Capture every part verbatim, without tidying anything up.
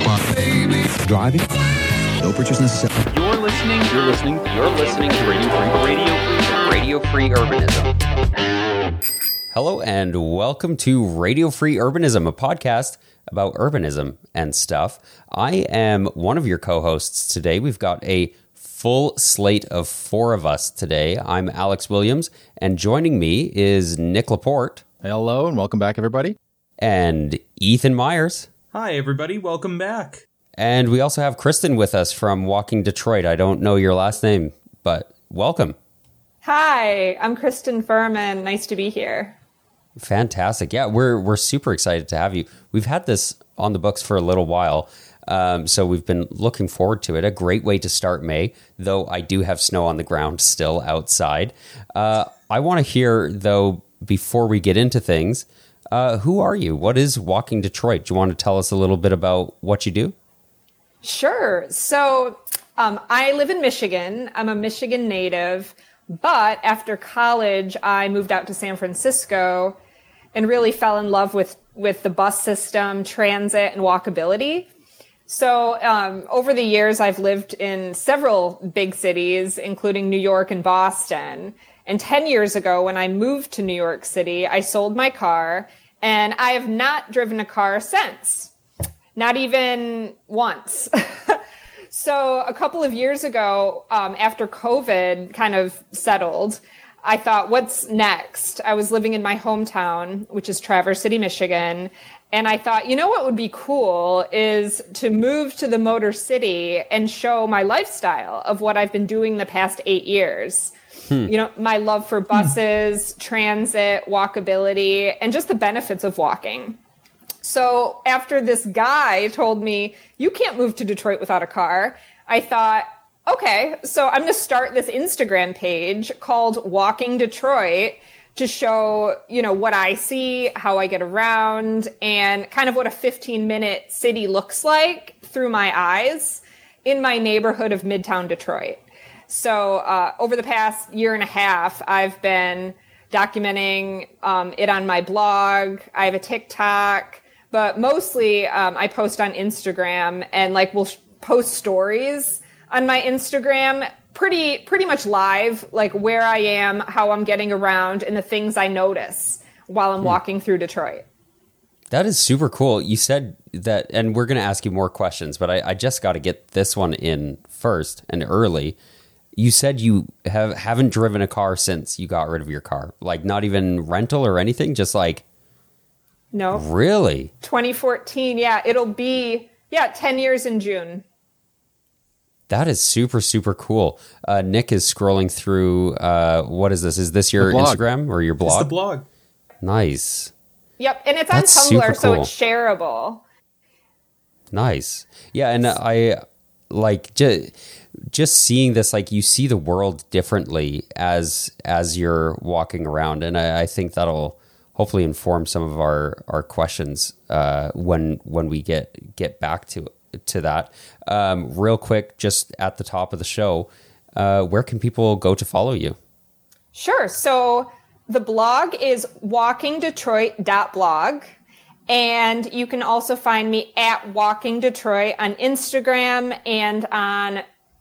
Driving. No purchase necessary. You're listening. You're listening. You're listening to Radio Free. Radio Free. Radio Free Urbanism. Hello and welcome to Radio Free Urbanism, a podcast about urbanism and stuff. I am one of your co-hosts today. We've got a full slate of four of us today. I'm Alex Williams, and joining me is Nick Laporte. Hello, and welcome back, everybody. And Ethan Myers. Hi, everybody. Welcome back. And we also have Kristen with us from Walking Detroit. I don't know your last name, but welcome. Hi, I'm Kristen Furman. Nice to be here. Fantastic. Yeah, we're we're super excited to have you. We've had this on the books for a little while, um, so we've been looking forward to it. A great way to start May, though I do have snow on the ground still outside. Uh, I want to hear, though, before we get into things, uh, who are you? What is Walking Detroit? Do you want to tell us a little bit about what you do? Sure. So um, I live in Michigan. I'm a Michigan native, but after college, I moved out to San Francisco and really fell in love with, with the bus system, transit, and walkability. So um, over the years, I've lived in several big cities, including New York and Boston. And ten years ago, when I moved to New York City, I sold my car, and I have not driven a car since. Not even once. So a couple of years ago, um, after COVID kind of settled, I thought, what's next? I was living in my hometown, which is Traverse City, Michigan. And I thought, you know what would be cool is to move to the Motor City and show my lifestyle of what I've been doing the past eight years. Hmm. You know, my love for buses, hmm. transit, walkability, and just the benefits of walking. So after this guy told me, you can't move to Detroit without a car, I thought, okay, so I'm going to start this Instagram page called Walking Detroit to show, you know, what I see, how I get around, and kind of what a fifteen minute city looks like through my eyes in my neighborhood of Midtown Detroit. So uh, over the past year and a half, I've been documenting um, it on my blog. I have a TikTok. But mostly um, I post on Instagram and like we'll sh- post stories on my Instagram pretty pretty much live, like where I am, how I'm getting around, and the things I notice while I'm hmm. walking through Detroit. That is super cool. You said that, and we're going to ask you more questions, but I, I just got to get this one in first and early. You said you have, haven't driven a car since you got rid of your car, like not even rental or anything, just like... No. Really? twenty fourteen. Yeah, it'll be, yeah, ten years in June. That is super, super cool. Uh, Nick is scrolling through, uh, what is this? Is this your Instagram or your blog? It's the blog. Nice. Yep, and it's That's on Tumblr, cool. so it's shareable. Nice. Yeah, and I, like, just, just seeing this, like, you see the world differently as as you're walking around, and I, I think that'll hopefully inform some of our, our questions uh, when when we get get back to to that. Um, real quick, just at the top of the show, uh, where can people go to follow you? Sure. So the blog is walking detroit dot blog, and you can also find me at Walking Detroit on Instagram and on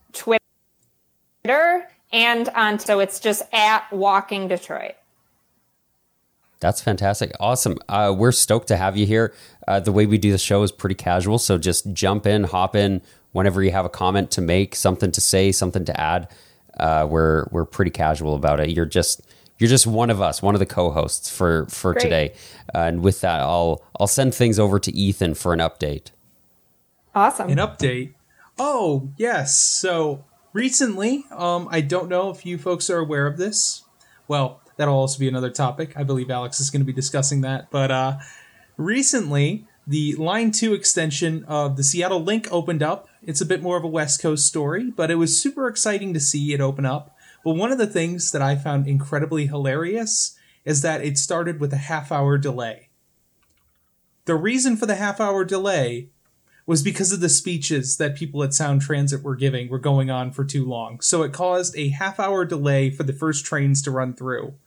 Twitter, and on so it's just at Walking Detroit. That's fantastic. Awesome. Uh, we're stoked to have you here. Uh, the way we do the show is pretty casual, so just jump in, hop in whenever you have a comment to make, something to say, something to add. Uh, we're we're pretty casual about it. You're just you're just one of us, one of the co-hosts for for Great. today. Uh, and with that, I'll I'll send things over to Ethan for an update. Awesome. An update. Oh yes. So recently, um, I don't know if you folks are aware of this. Well. That'll also be another topic. I believe Alex is going to be discussing that. But uh, recently, the Line two extension of the Seattle Link opened up. It's a bit more of a West Coast story, but it was super exciting to see it open up. But one of the things that I found incredibly hilarious is that it started with a half-hour delay. The reason for the half-hour delay was because of the speeches that people at Sound Transit were giving were going on for too long. So it caused a half-hour delay for the first trains to run through.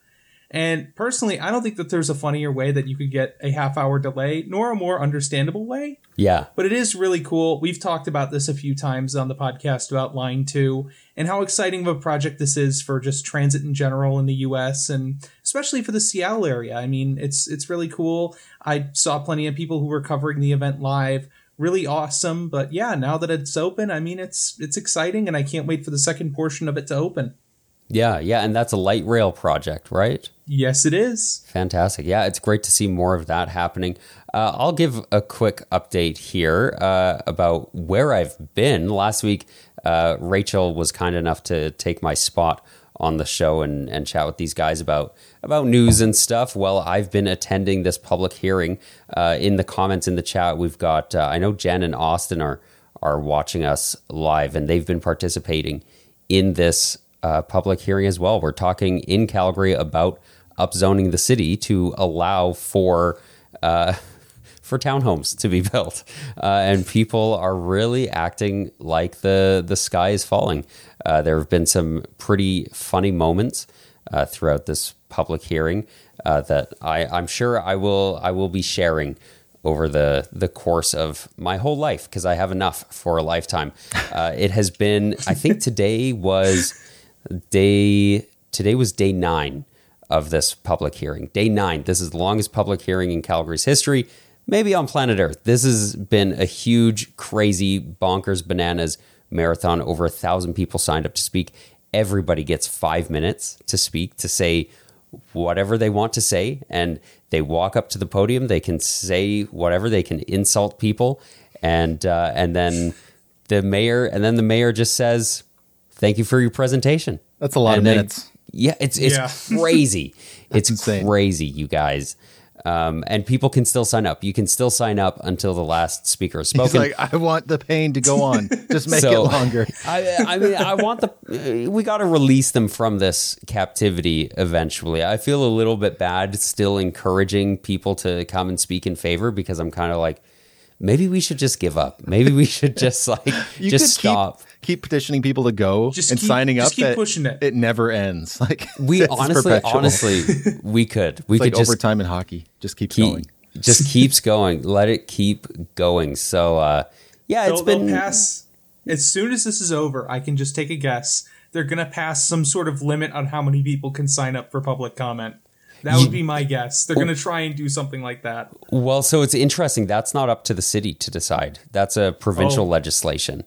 And personally, I don't think that there's a funnier way that you could get a half hour delay, nor a more understandable way. Yeah. But it is really cool. We've talked about this a few times on the podcast about Line two and how exciting of a project this is for just transit in general in the U S and especially for the Seattle area. I mean, it's it's really cool. I saw plenty of people who were covering the event live. Really awesome. But yeah, now that it's open, I mean, it's it's exciting and I can't wait for the second portion of it to open. Yeah, yeah, and that's a light rail project, right? Yes, it is. Fantastic. Yeah, it's great to see more of that happening. Uh, I'll give a quick update here uh, about where I've been. Last week, uh, Rachel was kind enough to take my spot on the show and, and chat with these guys about, about news and stuff. Well, I've been attending this public hearing. Uh, in the comments in the chat, we've got, uh, I know Jen and Austin are, are watching us live, and they've been participating in this Uh, public hearing as well. We're talking in Calgary about upzoning the city to allow for uh, for townhomes to be built, uh, and people are really acting like the the sky is falling. Uh, there have been some pretty funny moments uh, throughout this public hearing uh, that I, I'm sure I will I will be sharing over the the course of my whole life, because I have enough for a lifetime. Uh, it has been. I think today was. Day today was day nine of this public hearing. Day nine. This is the longest public hearing in Calgary's history, maybe on planet Earth. This has been a huge, crazy, bonkers, bananas marathon. Over a thousand people signed up to speak. Everybody gets five minutes to speak, to say whatever they want to say, and they walk up to the podium. They can say whatever. They can insult people, and uh, and then the mayor, and then the mayor just says, "Thank you for your presentation." That's a lot and of then, minutes. Yeah, it's it's Yeah. crazy. It's insane. crazy, you guys. Um, and people can still sign up. You can still sign up until the last speaker has spoken. He's like, I want the pain to go on. Just make So, it longer. I, I mean, I want the. We got to release them from this captivity eventually. I feel a little bit bad still encouraging people to come and speak in favor, because I'm kind of like, maybe we should just give up. Maybe we should just like You just could stop. Keep, keep petitioning people to go Just and keep- signing just up. keep that pushing it. It never ends. Like We it's honestly, perpetual. honestly, we could. We It's could like just overtime in hockey. Just keeps keep, going. just keeps going. Let it keep going. So uh, yeah, it's They'll, been they'll pass as soon as this is over. I can just take a guess. They're gonna pass some sort of limit on how many people can sign up for public comment. That would be my guess. They're gonna try and do something like that. well. So it's interesting. That's not up to the city to decide. That's a provincial Oh. legislation.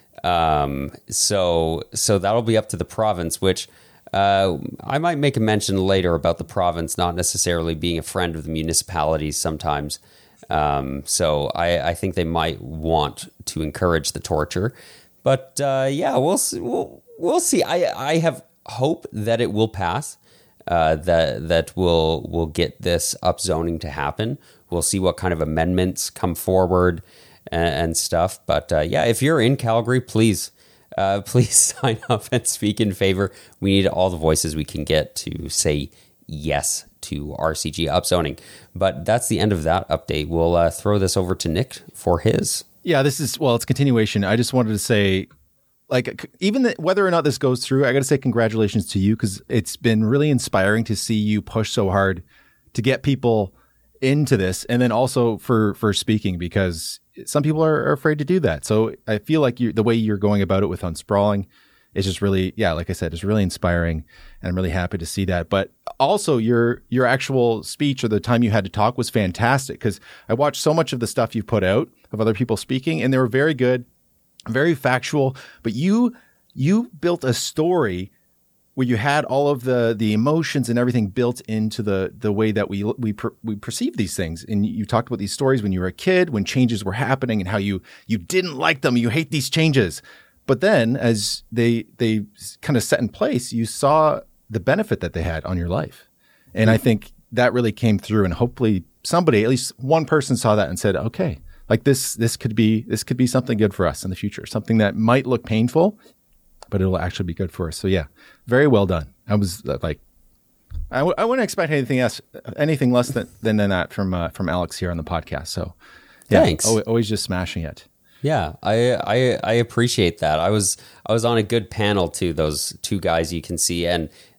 Um, so so that'll be up to the province, which uh, I might make a mention later about the province not necessarily being a friend of the municipalities sometimes. Um, so I, I think they might want to encourage the torture, but uh, yeah, we'll see, we'll we'll see. I I have hope that it will pass. Uh, that that will will get this upzoning to happen. We'll see what kind of amendments come forward and, and stuff. But uh, yeah, if you're in Calgary, please uh, please sign up and speak in favor. We need all the voices we can get to say yes to R C G upzoning. But that's the end of that update. We'll uh, throw this over to Nick for his. Yeah, this is, well, it's continuation. I just wanted to say, like, even the, whether or not this goes through, I got to say congratulations to you, because it's been really inspiring to see you push so hard to get people into this, and then also for for speaking, because some people are, are afraid to do that. So I feel like you, the way you're going about it with Unsprawling is just really, yeah, like I said, it's really inspiring, and I'm really happy to see that. But also your your actual speech, or the time you had to talk, was fantastic, because I watched so much of the stuff you put out of other people speaking, and they were very good, very factual, but you you built a story where you had all of the the emotions and everything built into the the way that we we per, we perceive these things. And you talked about these stories when you were a kid, when changes were happening, and how you you didn't like them, you hate these changes. But then as they they kind of set in place, you saw the benefit that they had on your life. And I think that really came through, and hopefully somebody, at least one person, saw that and said, okay, like this, this could be, this could be something good for us in the future. Something that might look painful, but it'll actually be good for us. So yeah, very well done. I was uh, like, I, w- I wouldn't expect anything else, anything less than, than, than that from, uh, from Alex here on the podcast. So yeah, Thanks. always, always just smashing it. Yeah, I, I I appreciate that. I was I was on a good panel too. Those two guys you can see, and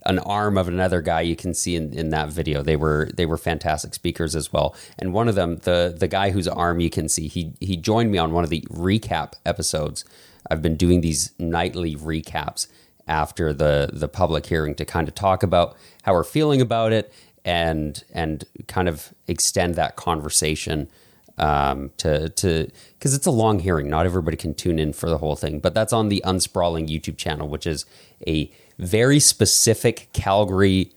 an arm of another guy you can see in, in that video. They were they were fantastic speakers as well. And one of them, the the guy whose arm you can see, he he joined me on one of the recap episodes. I've been doing these nightly recaps after the the public hearing to kind of talk about how we're feeling about it and and kind of extend that conversation um, to to because it's a long hearing. Not everybody can tune in for the whole thing, but that's on the Unsprawling YouTube channel, which is a very specific Calgary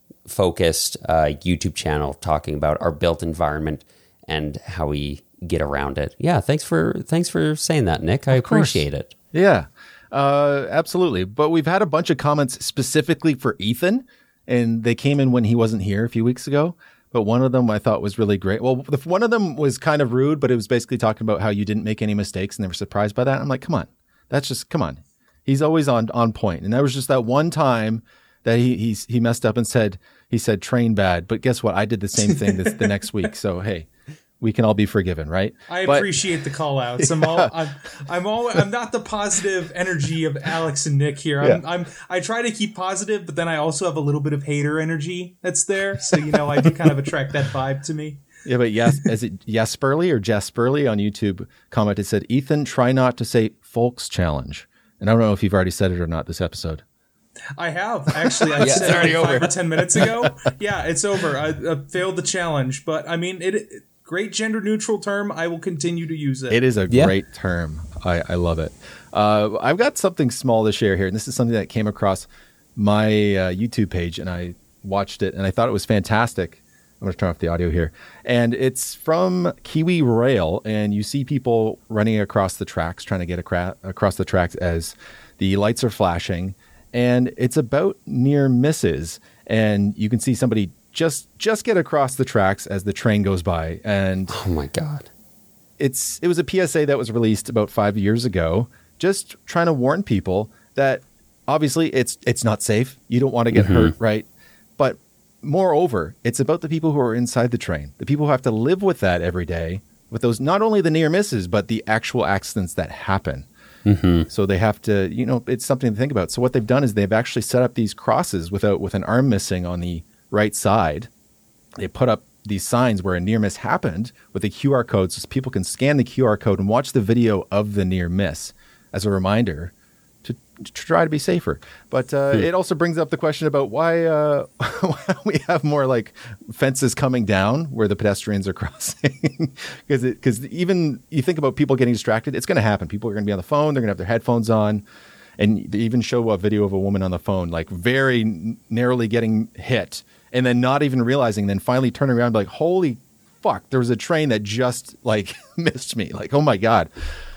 focused uh, YouTube channel talking about our built environment and how we get around it. Yeah, thanks for thanks for saying that, Nick. I appreciate it. Yeah, uh, absolutely. But we've had a bunch of comments specifically for Ethan, and they came in when he wasn't here a few weeks ago. But one of them I thought was really great. Well, the, one of them was kind of rude, but it was basically talking about how you didn't make any mistakes and they were surprised by that. I'm like, come on, that's just, come on. He's always on, on point. And that was just that one time that he he's, he messed up and said, he said train bad. But guess what? I did the same thing this, the next week. So, hey, we can all be forgiven, right? I but, appreciate the call outs. I'm all I'm I'm all I'm not the positive energy of Alex and Nick here. I'm, Yeah. I'm I try to keep positive, but then I also have a little bit of hater energy that's there. So you know, I do kind of attract that vibe to me. Yeah, but yes, is it Jesperly or Jesperly on YouTube commented, said, Ethan, try not to say folks challenge. And I don't know if you've already said it or not this episode. I have actually. I Yeah, said it's already it like five over. or ten minutes ago. Yeah, it's over. I, I failed the challenge, but I mean, it, it great gender neutral term. I will continue to use it. It is a Yeah. great term. I, I love it. Uh, I've got something small to share here, and this is something that came across my uh, YouTube page, and I watched it, and I thought it was fantastic. I'm going to turn off the audio here. And it's from Kiwi Rail, and you see people running across the tracks, trying to get acra- across the tracks as the lights are flashing. And it's about near misses. And you can see somebody just just get across the tracks as the train goes by. And Oh my God. it's it was a P S A that was released about five years ago, just trying to warn people that obviously it's it's not safe. You don't want to get hurt, right? But moreover, it's about the people who are inside the train, the people who have to live with that every day, with those not only the near misses, but the actual accidents that happen. Mm-hmm. So they have to, you know, it's something to think about. So what they've done is they've actually set up these crosses without with an arm missing on the right side. They put up these signs where a near miss happened with a Q R code, so people can scan the Q R code and watch the video of the near miss as a reminder to, to try to be safer. But uh, it also brings up the question about why, uh, why don't we have more like fences coming down where the pedestrians are crossing? Because because even you think about people getting distracted, it's going to happen. People are going to be on the phone. They're going to have their headphones on. And they even show a video of a woman on the phone, like very n- narrowly getting hit and then not even realizing, then finally turning around and be like, holy fuck, there was a train that just like missed me. Like, oh my God.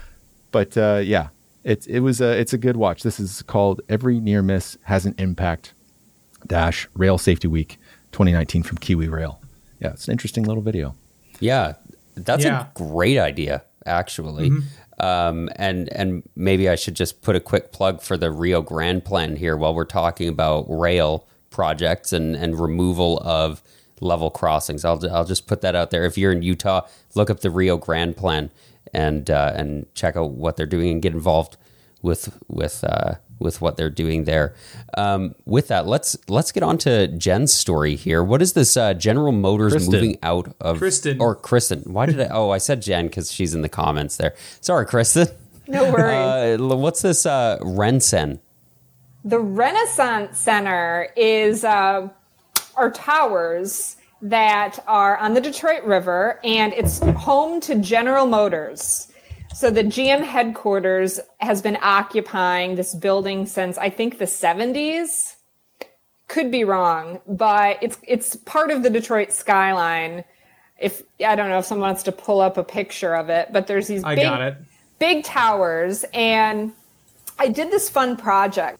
But uh, yeah. It it was a it's a good watch. This is called Every Near Miss Has an Impact Dash Rail Safety Week twenty nineteen from Kiwi Rail. Yeah, it's an interesting little video. Yeah, that's Yeah. a great idea, actually. Um, and and maybe I should just put a quick plug for the Rio Grande plan here while we're talking about rail projects and, and removal of level crossings. I'll I'll just put that out there. If you're in Utah, look up the Rio Grande plan and uh, and check out what they're doing and get involved with with uh, with what they're doing there. Um, with that, let's let's get on to Jen's story here. What is this uh, General Motors Kristen. moving out of Kristen. or Kristen? Why did I? Oh, I said Jen because she's in the comments there. Sorry, Kristen. No worries. Uh, what's this uh, Rensen? The Renaissance Center is uh, our towers that are on the Detroit River, and it's home to General Motors. So the G M headquarters has been occupying this building since I think the seventies. Could be wrong, but it's it's part of the Detroit skyline. If I don't know if someone wants to pull up a picture of it, but there's these I big, got it. big towers, and I did this fun project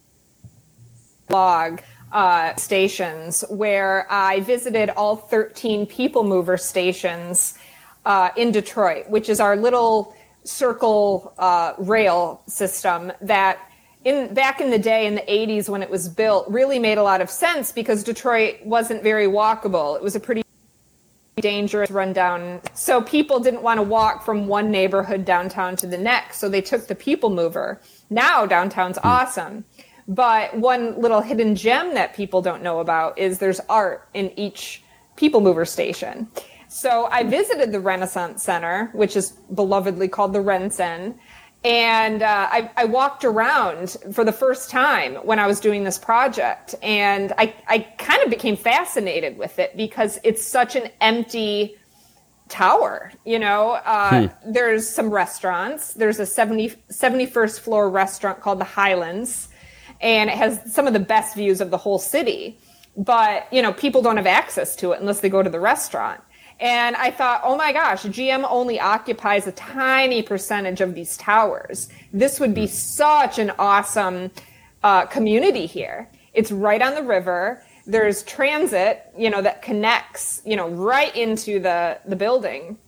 blog uh, stations where I visited all thirteen people mover stations uh, in Detroit, which is our little circle uh, rail system that in back in the day in the eighties when it was built really made a lot of sense because Detroit wasn't very walkable. It was a pretty dangerous rundown. So people didn't want to walk from one neighborhood downtown to the next. So they took the people mover. Now downtown's awesome. But one little hidden gem that people don't know about is there's art in each People Mover station. So I visited the Renaissance Center, which is belovedly called the RenCen. And uh, I, I walked around for the first time when I was doing this project. And I, I kind of became fascinated with it because it's such an empty tower. You know, uh, hmm. there's some restaurants. There's a seventy, seventy-first floor restaurant called the Highlands. And it has some of the best views of the whole city. But, you know, people don't have access to it unless they go to the restaurant. And I thought, oh my gosh, G M only occupies a tiny percentage of these towers. This would be such an awesome uh, community here. It's right on the river. There's transit, you know, that connects, you know, right into the, the building.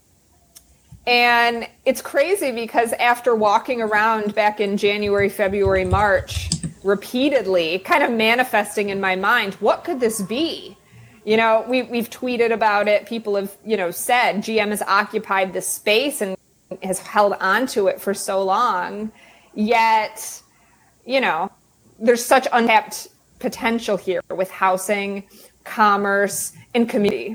And it's crazy because after walking around back in January, February, March, repeatedly kind of manifesting in my mind, what could this be? You know, we, we've tweeted about it. People have, you know, said G M has occupied this space and has held on to it for so long. Yet, you know, there's such untapped potential here with housing, commerce, and community.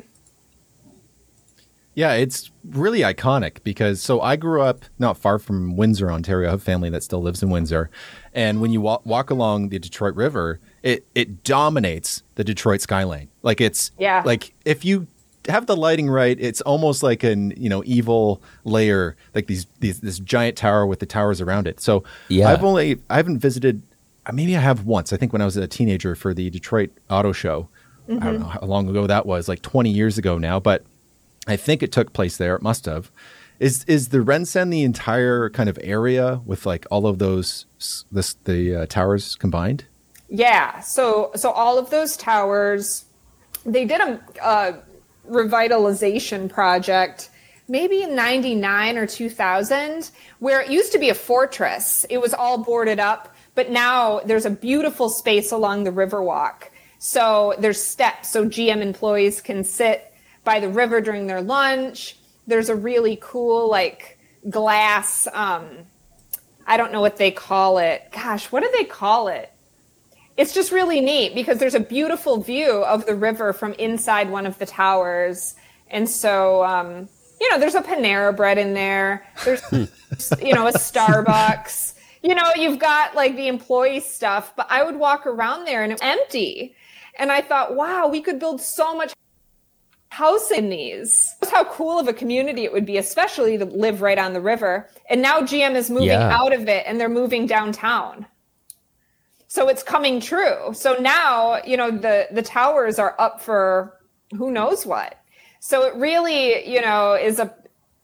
Yeah, it's really iconic because so I grew up not far from Windsor, Ontario. I have family that still lives in Windsor. And when you walk, walk along the Detroit River, it, it dominates the Detroit skyline. Like it's yeah. like if you have the lighting right, it's almost like an, you know, evil layer, like these, these this giant tower with the towers around it. So yeah. I've only I haven't visited, maybe I have once, I think when I was a teenager for the Detroit Auto Show. Mm-hmm. I don't know how long ago that was, like twenty years ago now, but I think it took place there. It must have. Is is the RenCen the entire kind of area with like all of those this, the uh, towers combined? Yeah. So so all of those towers, they did a, a revitalization project maybe in ninety-nine or two thousand, where it used to be a fortress. It was all boarded up, but now there's a beautiful space along the Riverwalk. So there's steps so G M employees can sit by the river during their lunch. There's a really cool, like, glass, um, I don't know what they call it. Gosh, what do they call it? It's just really neat because there's a beautiful view of the river from inside one of the towers. And so, um, you know, there's a Panera Bread in there. There's, you know, a Starbucks. You know, you've got, like, the employee stuff. But I would walk around there and it was empty. And I thought, wow, we could build so much house in these. That's how cool of a community it would be, especially to live right on the river. And now G M is moving yeah. out of it and they're moving downtown. So it's coming true. So now, you know, the, the towers are up for who knows what. So it really, you know, is a,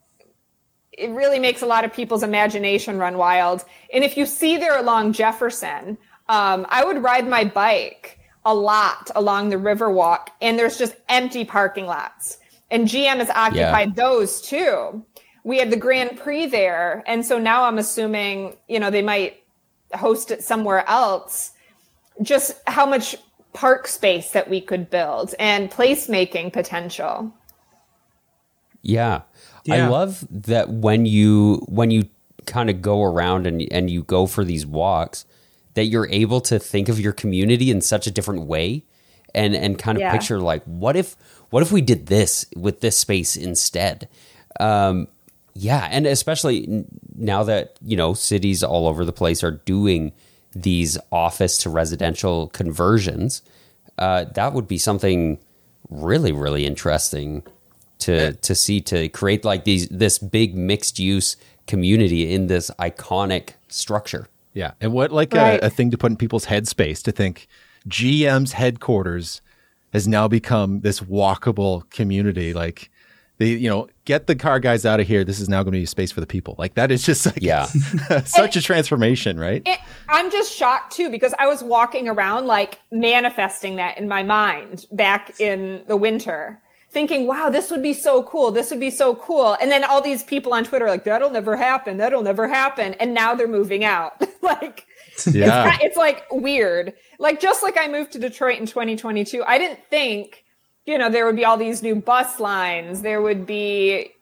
it really makes a lot of people's imagination run wild. And if you see there along Jefferson, um, I would ride my bike a lot along the Riverwalk, and there's just empty parking lots. And G M has occupied yeah. those too. We had the Grand Prix there, and so now I'm assuming, you know, they might host it somewhere else. Just how much park space that we could build and placemaking potential. Yeah. yeah. I love that when you when you kind of go around and and you go for these walks, that you're able to think of your community in such a different way and, and kind of yeah. picture like, what if, what if we did this with this space instead? Um, yeah. And especially now that, you know, cities all over the place are doing these office to residential conversions, uh, that would be something really, really interesting to, to see, to create like these, this big mixed use community in this iconic structure. Yeah. And what like right. a, a thing to put in people's headspace to think G M's headquarters has now become this walkable community. Like they, you know, get the car guys out of here. This is now going to be a space for the people. Like that is just like yeah. such a transformation, right? It, I'm just shocked too, because I was walking around like manifesting that in my mind back in the winter, thinking, wow, this would be so cool. This would be so cool. And then all these people on Twitter are like, that'll never happen. That'll never happen. And now they're moving out. like, yeah. it's, it's like weird. Like, just like I moved to Detroit in twenty twenty-two, I didn't think, you know, there would be all these new bus lines. There would be,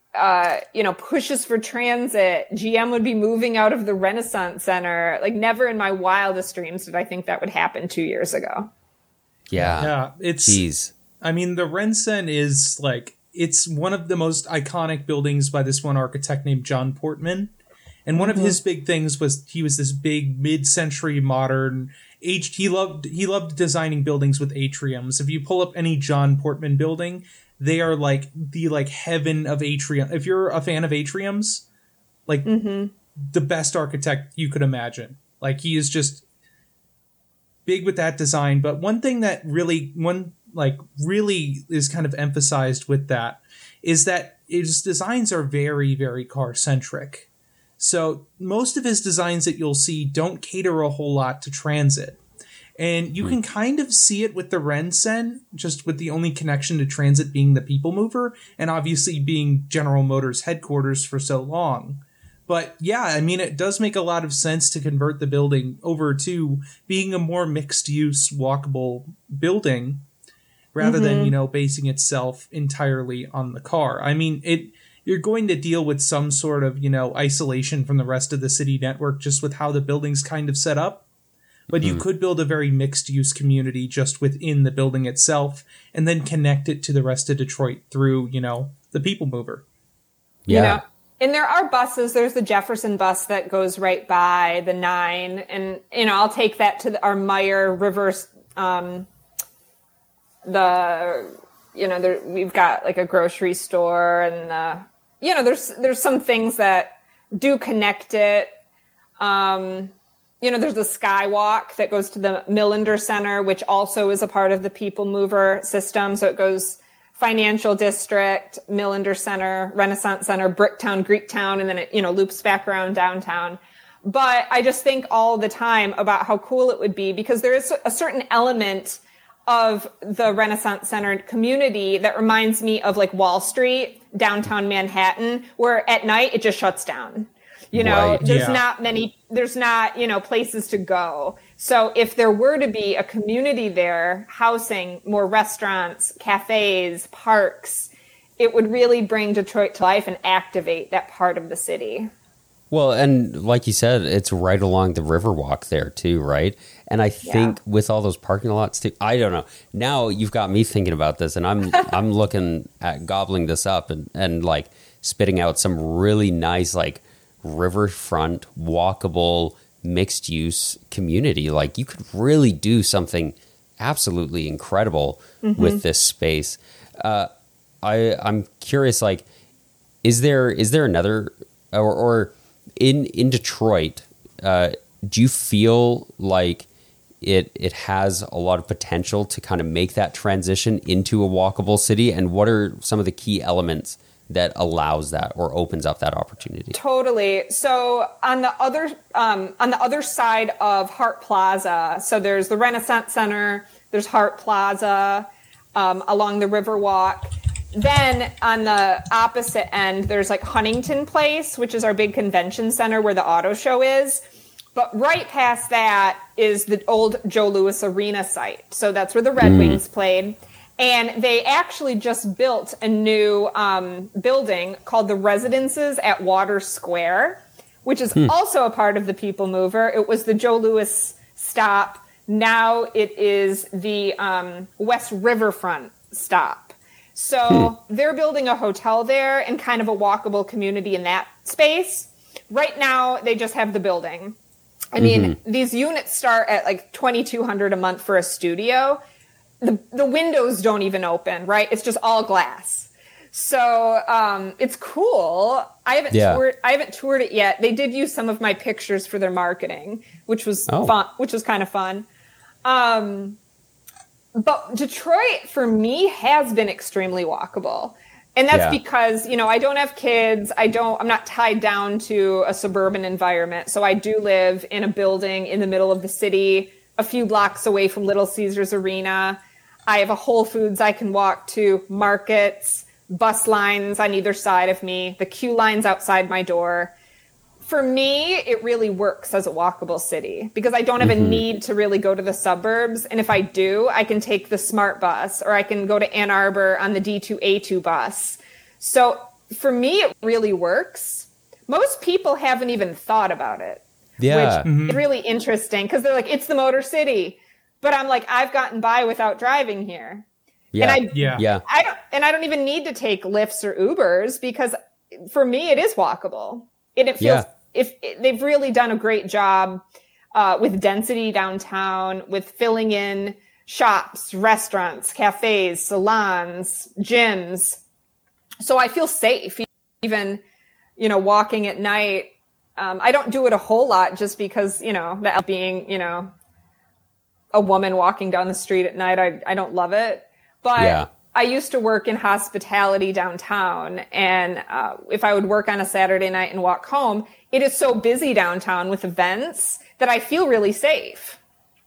uh, you know, pushes for transit. G M would be moving out of the Renaissance Center. Like, never in my wildest dreams did I think that would happen two years ago. Yeah. Yeah, it's. Jeez. I mean, the Rencen is like it's one of the most iconic buildings by this one architect named John Portman. And one mm-hmm. of his big things was he was this big mid-century modern age. He loved he loved designing buildings with atriums. If you pull up any John Portman building, they are like the like heaven of atrium. If you're a fan of atriums, like mm-hmm. the best architect you could imagine. Like he is just big with that design. But one thing that really one like really is kind of emphasized with that is that his designs are very, very car centric. So most of his designs that you'll see don't cater a whole lot to transit. And you can kind of see it with the Rencen, just with the only connection to transit being the People Mover, and obviously being General Motors headquarters for so long. But yeah, I mean, it does make a lot of sense to convert the building over to being a more mixed-use, walkable building, rather mm-hmm. than, you know, basing itself entirely on the car. I mean, it... You're going to deal with some sort of, you know, isolation from the rest of the city network just with how the building's kind of set up. But mm-hmm. you could build a very mixed use community just within the building itself and then connect it to the rest of Detroit through, you know, the People Mover. Yeah. You know, and there are buses. There's the Jefferson bus that goes right by the nine. And, you know, I'll take that to the, our Meyer Rivers, um, the, you know, there, we've got like a grocery store and, uh, you know, there's there's some things that do connect it. Um, you know, there's the Skywalk that goes to the Millender Center, which also is a part of the People Mover system. So it goes Financial District, Millender Center, Renaissance Center, Bricktown, Greektown, and then it, you know, loops back around downtown. But I just think all the time about how cool it would be because there is a certain element of the Renaissance Center community that reminds me of like Wall Street, downtown Manhattan, where at night it just shuts down. You know, right. there's yeah. not many, there's not, you know, places to go. So if there were to be a community there, housing more restaurants, cafes, parks, it would really bring Detroit to life and activate that part of the city. Well, and like you said, it's right along the Riverwalk there too, right? And I think yeah. with all those parking lots too, I don't know. Now you've got me thinking about this, and I'm I'm looking at gobbling this up and, and like spitting out some really nice like riverfront, walkable, mixed use community. Like you could really do something absolutely incredible mm-hmm. with this space. Uh, I I'm curious, like, is there is there another or or In in Detroit, uh, do you feel like it it has a lot of potential to kind of make that transition into a walkable city? And what are some of the key elements that allows that or opens up that opportunity? Totally. So on the other um, on the other side of Hart Plaza, so there's the Renaissance Center, there's Hart Plaza um, along the Riverwalk. Then on the opposite end, there's like Huntington Place, which is our big convention center where the auto show is. But right past that is the old Joe Louis Arena site. So that's where the Red mm. Wings played. And they actually just built a new um, building called the Residences at Water Square, which is mm. also a part of the People Mover. It was the Joe Louis stop. Now it is the um, West Riverfront stop. So hmm. they're building a hotel there and kind of a walkable community in that space. Right now, they just have the building. I mean, mm-hmm. these units start at like twenty-two hundred dollars a month for a studio. The the windows don't even open, right? It's just all glass. So um, it's cool. I haven't yeah. toured. I haven't toured it yet. They did use some of my pictures for their marketing, which was oh. fun. Which was kind of fun. Um, But Detroit, for me, has been extremely walkable. And that's yeah. because, you know, I don't have kids. I don't, I'm not tied down to a suburban environment. So I do live in a building in the middle of the city, a few blocks away from Little Caesars Arena. I have a Whole Foods I can walk to, markets, bus lines on either side of me, the queue lines outside my door. For me, it really works as a walkable city because I don't have mm-hmm. a need to really go to the suburbs. And if I do, I can take the SMART bus or I can go to Ann Arbor on the D two A two bus. So for me, it really works. Most people haven't even thought about it. Yeah. Which is really interesting because they're like, it's the Motor City. But I'm like, I've gotten by without driving here. Yeah. And I, Yeah. Yeah. I don't, and I don't even need to take Lyfts or Ubers because for me, it is walkable. And it feels, Yeah. if it, they've really done a great job uh, with density downtown, with filling in shops, restaurants, cafes, salons, gyms. So I feel safe even, you know, walking at night. Um, I don't do it a whole lot just because, you know, that being, you know, a woman walking down the street at night, I, I don't love it. But Yeah. I used to work in hospitality downtown. And uh, if I would work on a Saturday night and walk home, it is so busy downtown with events that I feel really safe.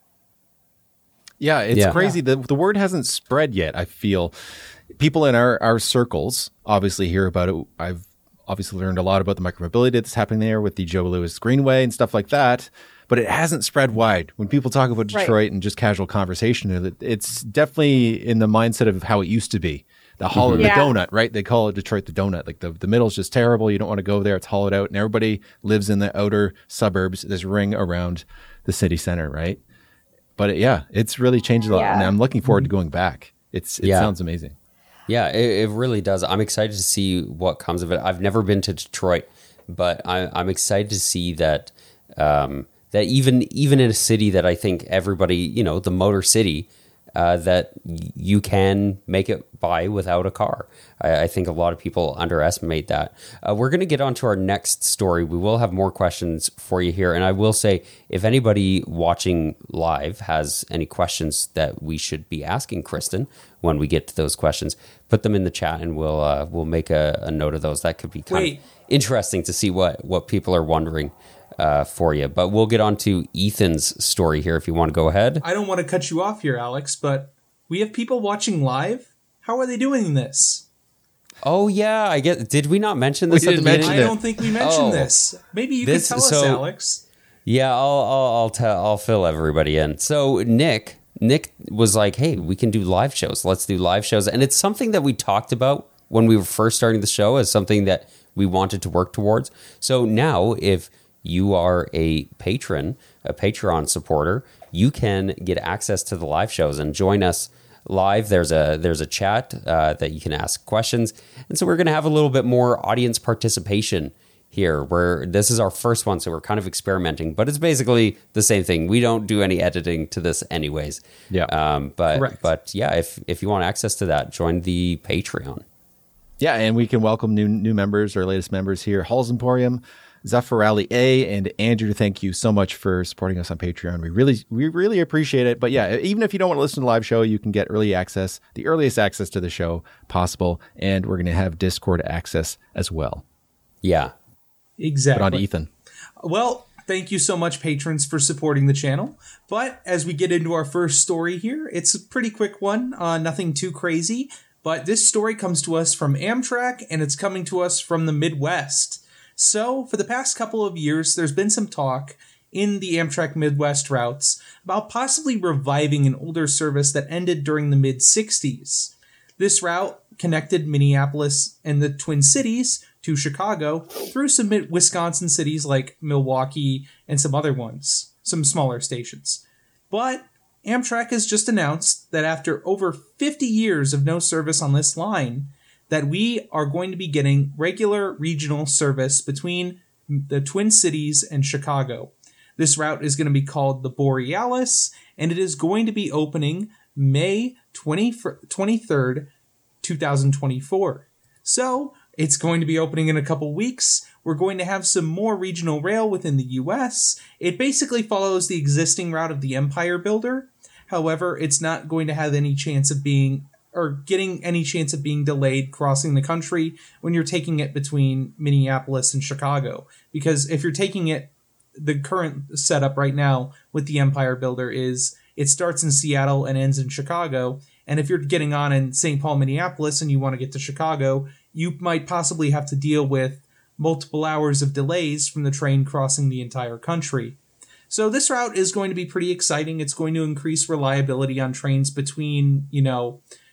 Yeah, it's Yeah. crazy. The, the word hasn't spread yet, I feel. People in our, our circles obviously hear about it. I've obviously learned a lot about the micromobility that's happening there with the Joe Louis Greenway and stuff like that. But it hasn't spread wide. When people talk about Detroit Right. and just casual conversation, it's definitely in the mindset of how it used to be. The hollow, Yeah. the donut, right? They call it Detroit the donut. Like the, the middle's just terrible. You don't want to go there. It's hollowed out. And everybody lives in the outer suburbs, this ring around the city center, right? But it, yeah, it's really changed a lot. Yeah. And I'm looking forward to going back. It's It Yeah. sounds amazing. Yeah, it, it really does. I'm excited to see what comes of it. I've never been to Detroit, but I, I'm excited to see that um, that even even in a city that I think everybody, you know, the Motor City, uh, that y- you can make it by without a car. I, I think a lot of people underestimate that. Uh, we're going to get on to our next story. We will have more questions for you here. And I will say, if anybody watching live has any questions that we should be asking Kristen when we get to those questions, put them in the chat and we'll uh, we'll make a, a note of those. That could be kind Wait. of interesting to see what, what people are wondering uh, for you. But we'll get on to Ethan's story here if you want to go ahead. I don't want to cut you off here, Alex, but we have people watching live. How are they doing this? Oh, yeah. I get. Did we not mention this We at the didn't beginning? mention I it. don't think we mentioned Oh. this. Maybe you This- could tell us, so- Alex. Yeah, I'll I'll I'll tell I'll fill everybody in. So Nick Nick was like, "Hey, we can do live shows. Let's do live shows." And it's something that we talked about when we were first starting the show as something that we wanted to work towards. So now, if you are a patron, a Patreon supporter, you can get access to the live shows and join us live. There's a there's a chat uh, that you can ask questions, and so we're going to have a little bit more audience participation here, where this is our first one, so we're kind of experimenting, but it's basically the same thing. We don't do any editing to this anyways. Yeah. Um, but Correct. but yeah, if if you want access to that, join the Patreon. Yeah, and we can welcome new new members, our latest members here, Halls Emporium, Zaffarali A, and Andrew. Thank you so much for supporting us on Patreon. We really we really appreciate it. But yeah, even if you don't want to listen to the live show, you can get early access, the earliest access to the show possible, and we're going to have Discord access as well. Yeah. Exactly. But on to Ethan. Well, thank you so much, patrons, for supporting the channel. But as we get into our first story here, it's a pretty quick one, uh, nothing too crazy. But this story comes to us from Amtrak, and it's coming to us from the Midwest. So, for the past couple of years, there's been some talk in the Amtrak Midwest routes about possibly reviving an older service that ended during the mid-sixties. This route connected Minneapolis and the Twin Cities to Chicago through some mid- Wisconsin cities like Milwaukee and some other ones, some smaller stations. But Amtrak has just announced that after over fifty years of no service on this line, that we are going to be getting regular regional service between the Twin Cities and Chicago. This route is going to be called the Borealis, and it is going to be opening May twenty-third, twenty twenty-four. So, it's going to be opening in a couple weeks. We're going to have some more regional rail within the U S. It basically follows the existing route of the Empire Builder. However, it's not going to have any chance of being, or getting any chance of being delayed crossing the country when you're taking it between Minneapolis and Chicago. Because if you're taking it, the current setup right now with the Empire Builder is it starts in Seattle and ends in Chicago. And if you're getting on in Saint Paul, Minneapolis, and you want to get to Chicago, you might possibly have to deal with multiple hours of delays from the train crossing the entire country. So this route is going to be pretty exciting. It's going to increase reliability on trains between, you know,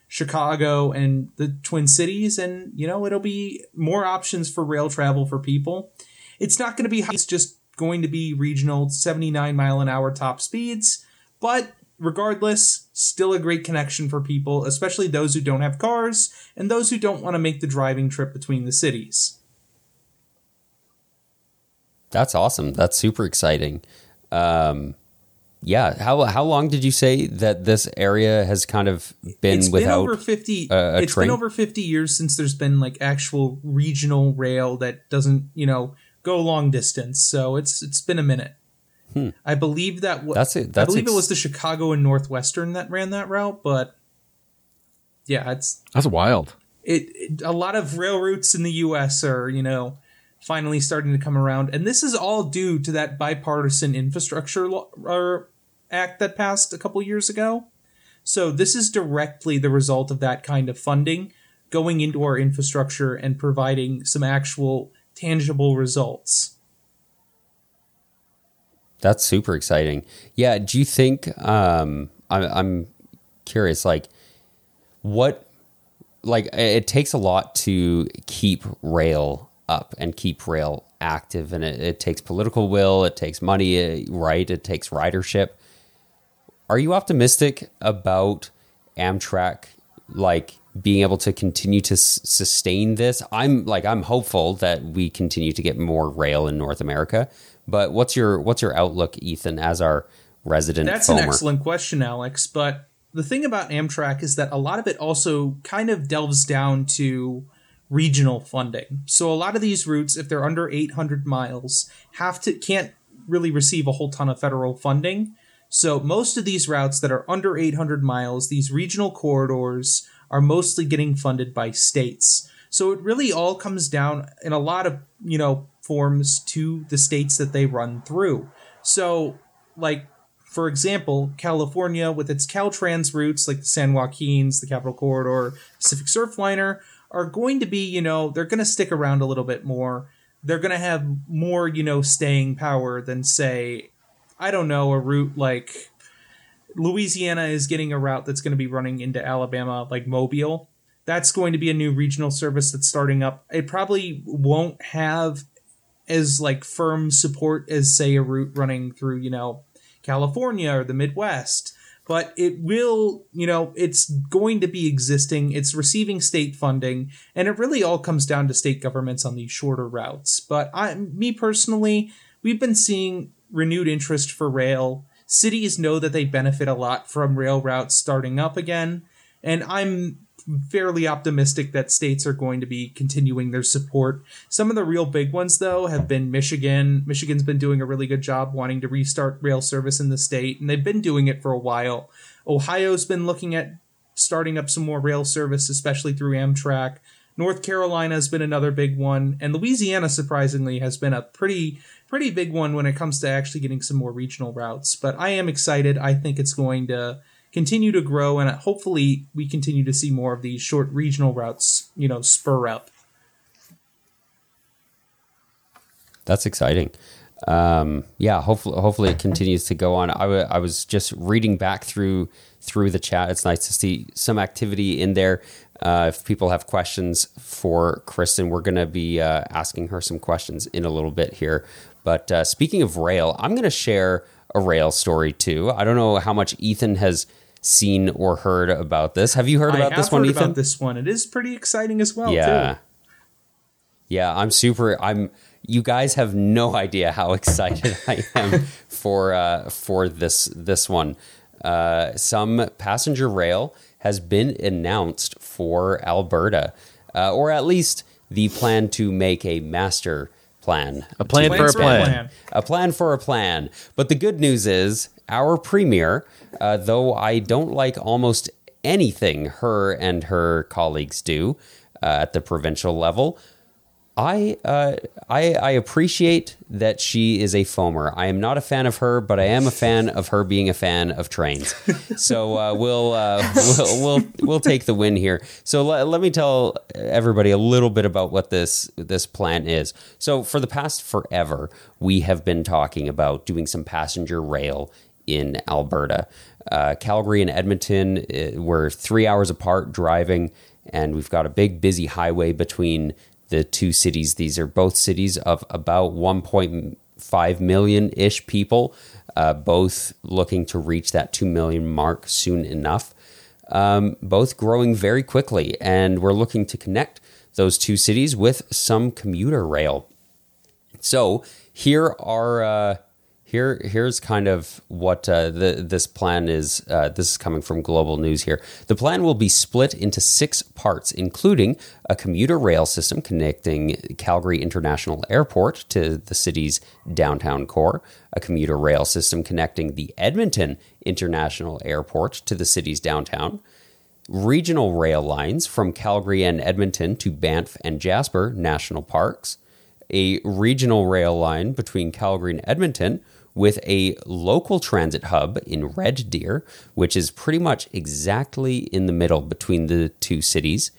Chicago and the Twin Cities, and you know it'll be more options for rail travel for people. It's not going to be high, it's just going to be regional seventy-nine mile an hour top speeds, but regardless, still a great connection for people, especially those who don't have cars and those who don't want to make the driving trip between the cities. That's awesome. That's super exciting. Um, yeah. How how long did you say that this area has kind of been it's without been over fifty, a, a It's train? been over fifty years since there's been like actual regional rail that doesn't, you know, go long distance. So it's it's been a minute. Hmm. I believe that w- that's it. That's I believe ex- it was the Chicago and Northwestern that ran that route, but yeah, it's That's wild. it, it. A lot of rail routes in the U S are, you know, finally starting to come around, and this is all due to that bipartisan infrastructure law, or act that passed a couple years ago. So this is directly the result of that kind of funding going into our infrastructure and providing some actual tangible results. That's super exciting. Yeah. Do you think, um, I, I'm curious, like what, like it takes a lot to keep rail up and keep rail active, and it, it takes political will, it takes money, right? It takes ridership. Are you optimistic about Amtrak, like being able to continue to s- sustain this? I'm like, I'm hopeful that we continue to get more rail in North America. But what's your what's your outlook, Ethan, as our resident That's foamer? an excellent question, Alex. But the thing about Amtrak is that a lot of it also kind of delves down to regional funding. So a lot of these routes, if they're under eight hundred miles, have to can't really receive a whole ton of federal funding. So most of these routes that are under eight hundred miles, these regional corridors, are mostly getting funded by states. So it really all comes down in a lot of, you know, forms to the states that they run through. So, like, for example, California with its Caltrans routes, like the San Joaquins, the Capital Corridor, Pacific Surfliner, are going to be, you know, they're going to stick around a little bit more. They're going to have more, you know, staying power than, say, I don't know, a route like Louisiana is getting a route that's going to be running into Alabama, like Mobile. That's going to be a new regional service that's starting up. It probably won't have as like firm support as, say, a route running through, you know, California or the Midwest. But it will, you know, it's going to be existing. It's receiving state funding, and it really all comes down to state governments on these shorter routes. But I, me personally, we've been seeing renewed interest for rail. Cities know that they benefit a lot from rail routes starting up again, and I'm fairly optimistic that states are going to be continuing their support. Some of the real big ones, though, have been Michigan. Michigan's been doing a really good job wanting to restart rail service in the state, and they've been doing it for a while. Ohio's been looking at starting up some more rail service, especially through Amtrak. North Carolina has been another big one, and Louisiana, surprisingly, has been a pretty pretty big one when it comes to actually getting some more regional routes. But I am excited. I think it's going to continue to grow, and hopefully we continue to see more of these short regional routes, you know, spur up. That's exciting. Um, yeah, hopefully, hopefully it continues to go on. I, w- I was just reading back through through the chat. It's nice to see some activity in there. Uh, if people have questions for Kristen, we're going to be uh, asking her some questions in a little bit here. But uh, speaking of rail, I'm going to share a rail story too. I don't know how much Ethan has seen or heard about this. Have you heard about I this have one, heard Ethan? about this one. It is pretty exciting as well, Yeah. too. Yeah, I'm super. I'm. You guys have no idea how excited I am for uh, for this this one. Uh, some passenger rail has been announced for Alberta, uh, or at least the plan to make a master plan. A plan to for a expand. plan. A plan for a plan. But the good news is our premier, uh, though I don't like almost anything her and her colleagues do uh, at the provincial level, I, uh, I I appreciate that she is a foamer. I am not a fan of her, but I am a fan of her being a fan of trains. So uh, we'll, uh, we'll we'll we'll take the win here. So let, let me tell everybody a little bit about what this this plan is. So for the past forever, we have been talking about doing some passenger rail in Alberta. Uh, Calgary and Edmonton uh, were three hours apart driving, and we've got a big busy highway between the two cities. These are both cities of about one point five million-ish people, uh, both looking to reach that two million mark soon enough. Um, both growing very quickly, and we're looking to connect those two cities with some commuter rail. So here are uh, here here's kind of what uh, the, this plan is. Uh, this is coming from Global News here. The plan will be split into six parts, including a commuter rail system connecting Calgary International Airport to the city's downtown core, a commuter rail system connecting the Edmonton International Airport to the city's downtown, regional rail lines from Calgary and Edmonton to Banff and Jasper National Parks, a regional rail line between Calgary and Edmonton with a local transit hub in Red Deer, which is pretty much exactly in the middle between the two cities,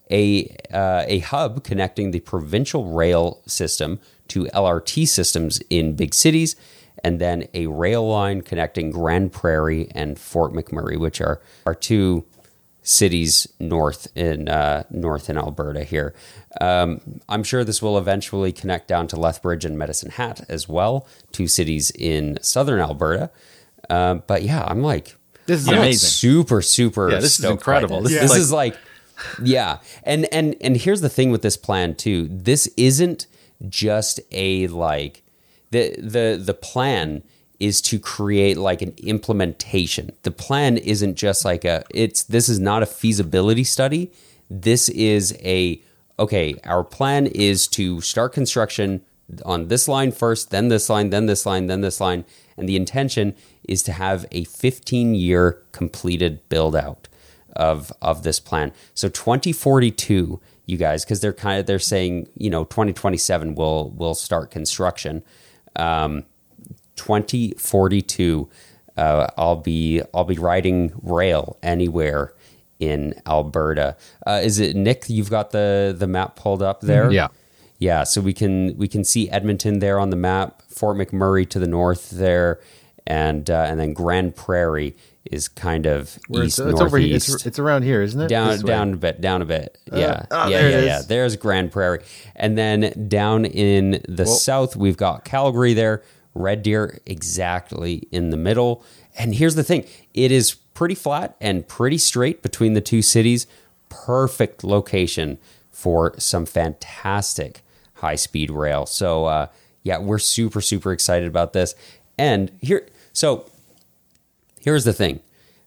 a, uh, a hub connecting the provincial rail system to L R T systems in big cities, and then a rail line connecting Grande Prairie and Fort McMurray, which are, are two cities north in uh, north in Alberta here. Um, I'm sure this will eventually connect down to Lethbridge and Medicine Hat as well, two cities in southern Alberta. Uh, but yeah, I'm like, this is I'm amazing. Like super, super. Yeah, this is incredible. This, This, this is, is like, yeah, and and and here's the thing with this plan too. This isn't just a like the the the plan is to create like an implementation. The plan isn't just like a, it's, this is not a feasibility study. This is a, okay, our plan is to start construction on this line first, then this line, then this line, then this line. And the intention is to have a fifteen year completed build out of, of this plan. So twenty forty-two, you guys, cause they're kind of, they're saying, you know, twenty twenty-seven will will start construction. Um, twenty forty-two, uh, I'll be I'll be riding rail anywhere in Alberta. Uh, is it Nick? You've got the the map pulled up there. yeah. Yeah, so we can we can see Edmonton there on the map, Fort McMurray to the north there, and uh, and then Grande Prairie is kind of Where east it's, it's over here. northeast. It's, it's around here, isn't it? Down This way. down a bit, down a bit. Yeah, oh, yeah, there it yeah, is. yeah. There's Grande Prairie, and then down in the Well- south we've got Calgary there, Red Deer exactly in the middle. And here's the thing: it is pretty flat and pretty straight between the two cities. Perfect location for some fantastic high-speed rail. So uh, yeah, we're super, super excited about this. And here, so here's the thing.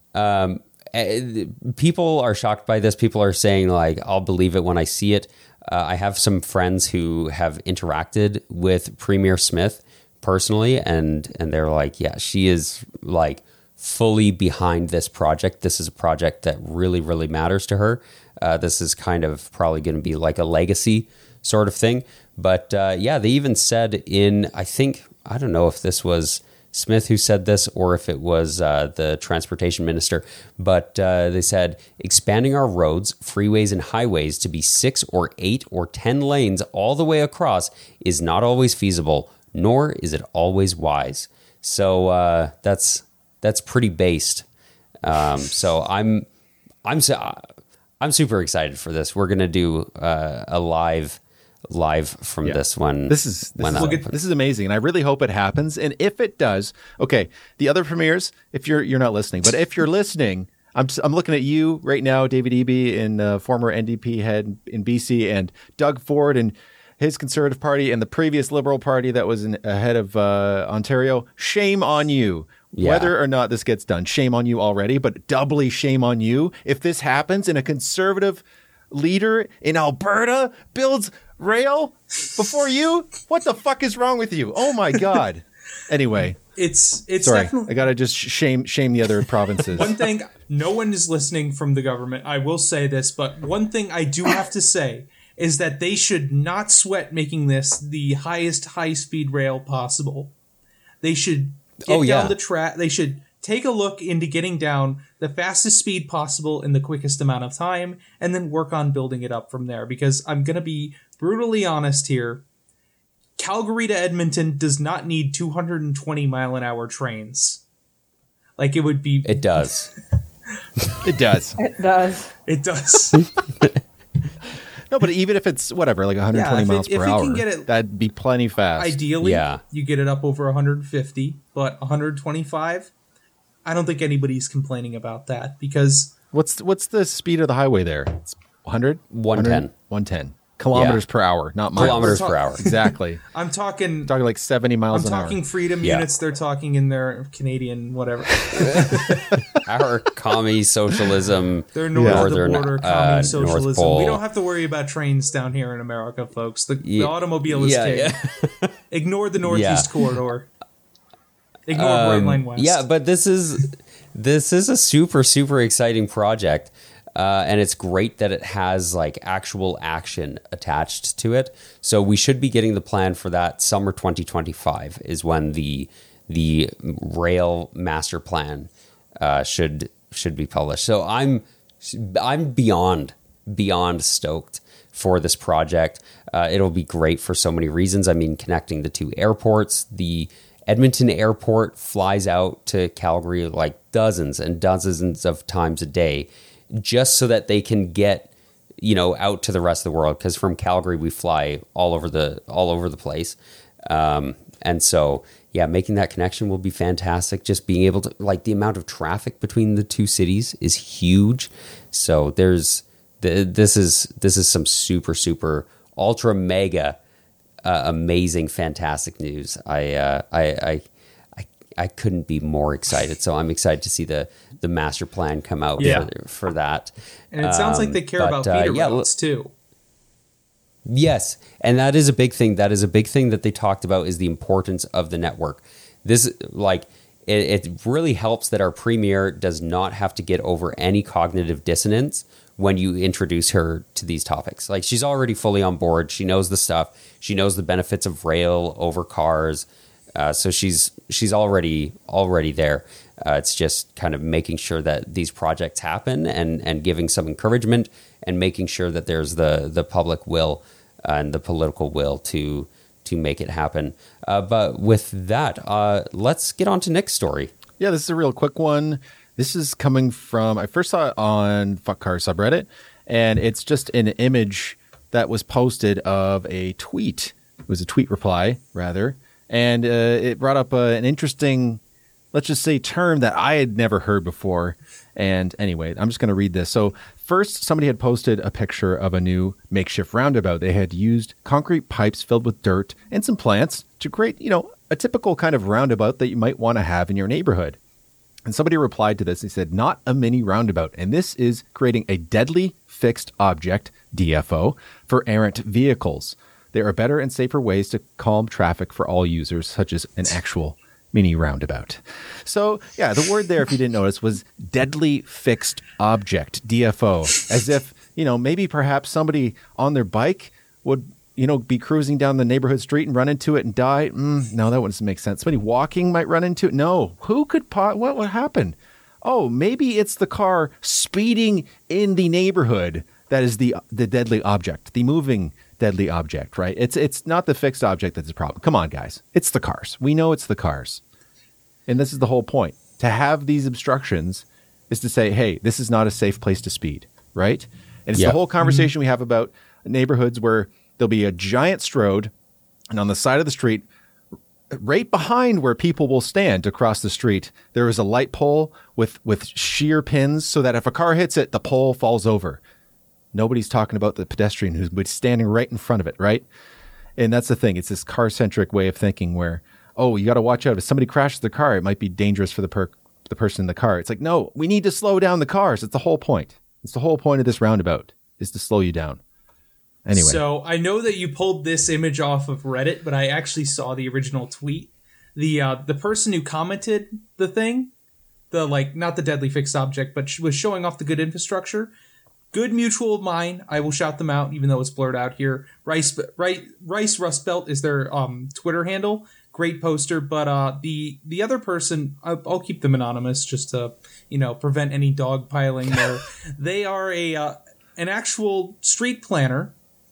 Um, eh, people are shocked by this. People are saying like, I'll believe it when I see it. Uh, I have some friends who have interacted with Premier Smith personally, and, and they're like, yeah, she is like fully behind this project. This is a project that really, really matters to her. Uh, this is kind of probably going to be like a legacy sort of thing. But uh, yeah, they even said in, I think, I don't know if this was Smith who said this or if it was uh, the transportation minister, but uh, they said expanding our roads, freeways, and highways to be six or eight or ten lanes all the way across is not always feasible, nor is it always wise. So uh, that's that's pretty based. Um, so I'm I'm so, I'm super excited for this. We're gonna do uh, a live. live from Yeah. this one. This is this when is, that look, opens. this is amazing, and I really hope it happens. And if it does, okay, the other premieres, if you're you're not listening, but if you're listening, I'm I'm looking at you right now, David Eby, in uh, former N D P head in B C, and Doug Ford and his Conservative Party, and the previous Liberal Party that was in, ahead of uh, Ontario. Shame on you. Yeah. Whether or not this gets done, shame on you already, but doubly shame on you if this happens and a Conservative leader in Alberta builds rail before you. What the fuck is wrong with you? Oh my god. Anyway, It's it's sorry, definitely I gotta just shame shame the other provinces. one thing. No one is listening from the government. I will say this, but one thing I do have to say is that they should not sweat making this the highest high-speed rail possible. They should get Oh, yeah. down the track. They should take a look into getting down the fastest speed possible in the quickest amount of time, and then work on building it up from there. Because I'm gonna be brutally honest here. Calgary to Edmonton does not need two hundred twenty mile an hour trains. Like it would be. It does. It does. It does. It does. No, but even if it's whatever, like one hundred twenty Yeah, if miles it- if per it can hour, get it- that'd be plenty fast. Ideally, Yeah. you get it up over one hundred fifty, but one hundred twenty-five, I don't think anybody's complaining about that because What's what's the speed of the highway there? It's one hundred? one ten. one ten. Kilometers Yeah. per hour, not miles. Kilometers We're per talk- hour. Exactly. I'm talking. Talking like seventy miles I'm an talking hour. freedom Yeah. units. They're talking in their Canadian whatever. Our commie socialism. They're north northern, of the border, uh, commie North socialism. Pole. We don't have to worry about trains down here in America, folks. The, Yeah. the automobile is Yeah, king. yeah. Ignore the northeast Yeah. corridor. Ignore Um, Bright Line West. Yeah, but this is this is a super super exciting project, uh, and it's great that it has like actual action attached to it. So we should be getting the plan for that summer twenty twenty-five is when the the rail master plan uh, should should be published. So I'm I'm beyond beyond stoked for this project. Uh, it'll be great for so many reasons. I mean, connecting the two airports, the Edmonton Airport flies out to Calgary like dozens and dozens of times a day just so that they can get, you know, out to the rest of the world. Because from Calgary, we fly all over the all over the place. Um, and so, yeah, making that connection will be fantastic. Just being able to, like, the amount of traffic between the two cities is huge. So there's, th- this is this is some super, super, ultra mega Uh, amazing, fantastic news. I, uh, I, I, I, I couldn't be more excited. So I'm excited to see the the master plan come out Yeah. for, for that. And it sounds like Um, they care but, about uh, feeder yeah, routes too. Yes, and that is a big thing. That is a big thing that they talked about is the importance of the network. This, like, it, it really helps that our premier does not have to get over any cognitive dissonance when you introduce her to these topics. Like, she's already fully on board. She knows the stuff. She knows the benefits of rail over cars. Uh, so she's she's already already there. Uh, it's just kind of making sure that these projects happen and and giving some encouragement and making sure that there's the the public will and the political will to to make it happen. Uh, but with that, uh, let's get on to Nick's story. Yeah, this is a real quick one. This is coming from, I first saw it on Fuck Car subreddit, and it's just an image that was posted of a tweet. It was a tweet reply, rather. And uh, it brought up uh, an interesting, let's just say, term that I had never heard before. And anyway, I'm just going to read this. So first, somebody had posted a picture of a new makeshift roundabout. They had used concrete pipes filled with dirt and some plants to create, you know, a typical kind of roundabout that you might want to have in your neighborhood. And somebody replied to this. He said, not a mini roundabout. And this is creating a deadly fixed object, D F O, for errant vehicles. There are better and safer ways to calm traffic for all users, such as an actual mini roundabout. So, yeah, the word there, if you didn't notice, was deadly fixed object, D F O, as if, you know, maybe perhaps somebody on their bike would, you know, be cruising down the neighborhood street and run into it and die. Mm, no, that wouldn't make sense. Somebody walking might run into it. No, who could, po- what would happen? Oh, maybe it's the car speeding in the neighborhood that is the the deadly object, the moving deadly object, right? It's it's not the fixed object that's the problem. Come on, guys. It's the cars. We know it's the cars. And this is the whole point. To have these obstructions is to say, hey, this is not a safe place to speed, right? And it's Yeah. the whole conversation we have about neighborhoods where there'll be a giant strode, and on the side of the street, right behind where people will stand to cross the street, there is a light pole with, with sheer pins so that if a car hits it, the pole falls over. Nobody's talking about the pedestrian who's standing right in front of it, right? And that's the thing. It's this car-centric way of thinking where, oh, you got to watch out. If somebody crashes the car, it might be dangerous for the per- the person in the car. It's like, no, we need to slow down the cars. It's the whole point. It's the whole point of this roundabout is to slow you down. Anyway. So I know that you pulled this image off of Reddit, but I actually saw the original tweet. The uh, the person who commented the thing, the like not the deadly fixed object, but was showing off the good infrastructure. Good mutual of mine. I will shout them out, even though it's blurred out here. Rice, right, Rice Rust Belt is their um, Twitter handle. Great poster, but uh, the the other person, I'll, I'll keep them anonymous just to you know prevent any dogpiling there. They are a uh, an actual street planner.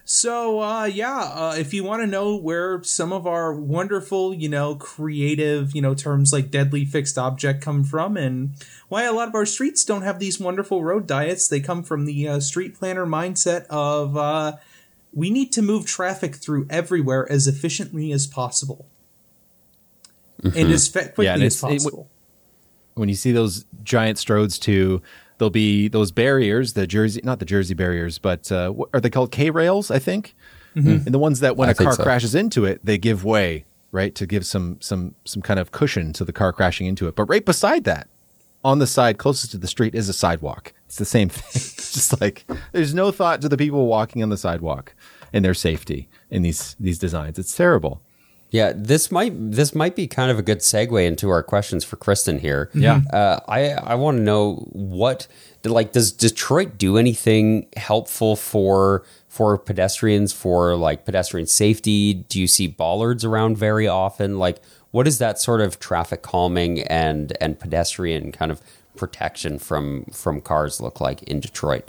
So, uh, yeah, uh, if you want to know where some of our wonderful, you know, creative, you know, terms like deadly fixed object come from and why a lot of our streets don't have these wonderful road diets, they come from the uh, street planner mindset of uh, we need to move traffic through everywhere as efficiently as possible. Mm-hmm. And as fa- quickly yeah, and as possible. It, when you see those giant stroads too, there'll be those barriers, the Jersey, not the Jersey barriers, but uh, what, are they called K-rails, I think? Mm-hmm. And the ones that when I a car so. crashes into it, they give way, right? To give some some some kind of cushion to the car crashing into it. But right beside that, on the side closest to the street is a sidewalk. It's the same thing. It's just like there's no thought to the people walking on the sidewalk and their safety in these these designs. It's terrible. Yeah, this might this might be kind of a good segue into our questions for Kristen here. Yeah, uh, I I want to know what like does Detroit do anything helpful for for pedestrians for like pedestrian safety? Do you see bollards around very often? Like, what is that sort of traffic calming and and pedestrian kind of protection from from cars look like in Detroit?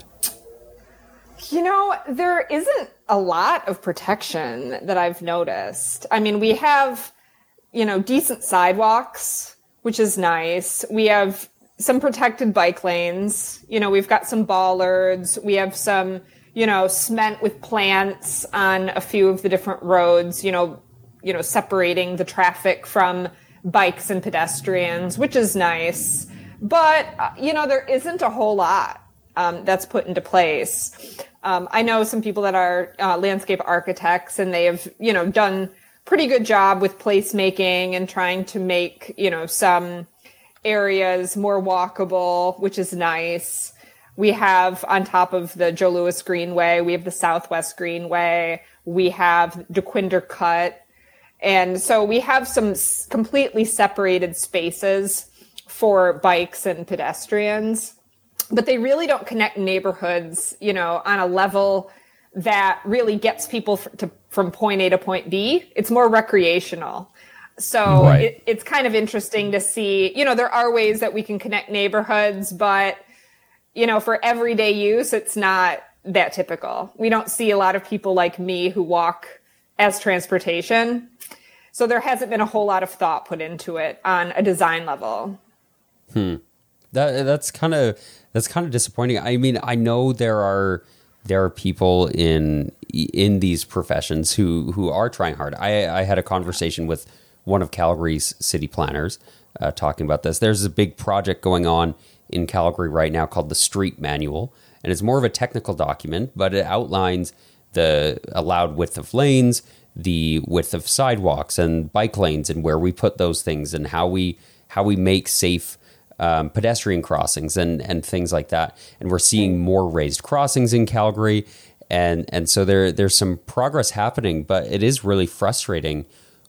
You know, there isn't a lot of protection that I've noticed. I mean, we have, you know, decent sidewalks, which is nice. We have some protected bike lanes. You know, we've got some bollards. We have some, you know, cement with plants on a few of the different roads, you know, you know, separating the traffic from bikes and pedestrians, which is nice. But, uh, you know, there isn't a whole lot um, that's put into place. Um, I know some people that are uh, landscape architects, and they have, you know, done pretty good job with placemaking and trying to make, you know, some areas more walkable, which is nice. We have on top of the Joe Louis Greenway, we have the Southwest Greenway, we have DeQuinder Cut. And so we have some s- completely separated spaces for bikes and pedestrians. But they really don't connect neighborhoods, you know, on a level that really gets people f- to, from point A to point B. It's more recreational. So Right. it, it's kind of interesting to see, you know, there are ways that we can connect neighborhoods, but, you know, for everyday use, it's not that typical. We don't see a lot of people like me who walk as transportation. So there hasn't been a whole lot of thought put into it on a design level. Hmm. That that's kind of that's kind of disappointing. I mean, I know there are there are people in in these professions who who are trying hard. I I had a conversation with one of Calgary's city planners uh, talking about this. There's a big project going on in Calgary right now called the Street Manual, and it's more of a technical document, but it outlines the allowed width of lanes, the width of sidewalks and bike lanes, and where we put those things, and how we how we make safe Um, pedestrian crossings and, and things like that. And we're seeing more raised crossings in Calgary. And, and so there, there's some progress happening, but it is really frustrating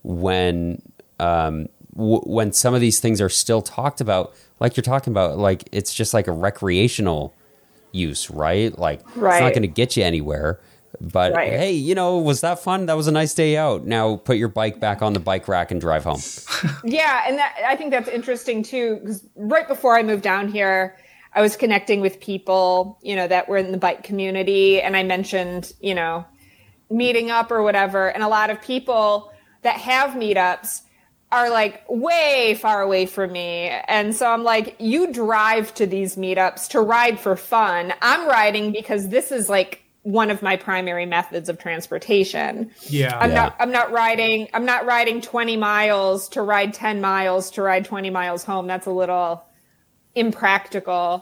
when, um, w- when some of these things are still talked about, like you're talking about, like, it's just like a recreational use, right? Like Right. it's not going to get you anywhere, but Right. hey, you know, was that fun? That was a nice day out. Now put your bike back on the bike rack and drive home. Yeah, and that, I think that's interesting too, because right before I moved down here, I was connecting with people, you know, that were in the bike community, and I mentioned, you know, meeting up or whatever, and a lot of people that have meetups are like way far away from me. And so I'm like, you drive to these meetups to ride for fun. I'm riding because this is like one of my primary methods of transportation. Yeah. I'm Yeah. not I'm not riding I'm not riding twenty miles to ride ten miles to ride twenty miles home. That's a little impractical.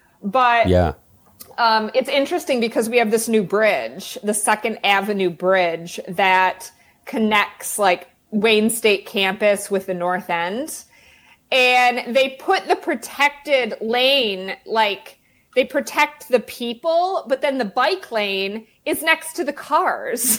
But Yeah. um, it's interesting because we have this new bridge, the Second Avenue Bridge, that connects like Wayne State campus with the North End. And they put the protected lane, like they protect the people, but then the bike lane is next to the cars.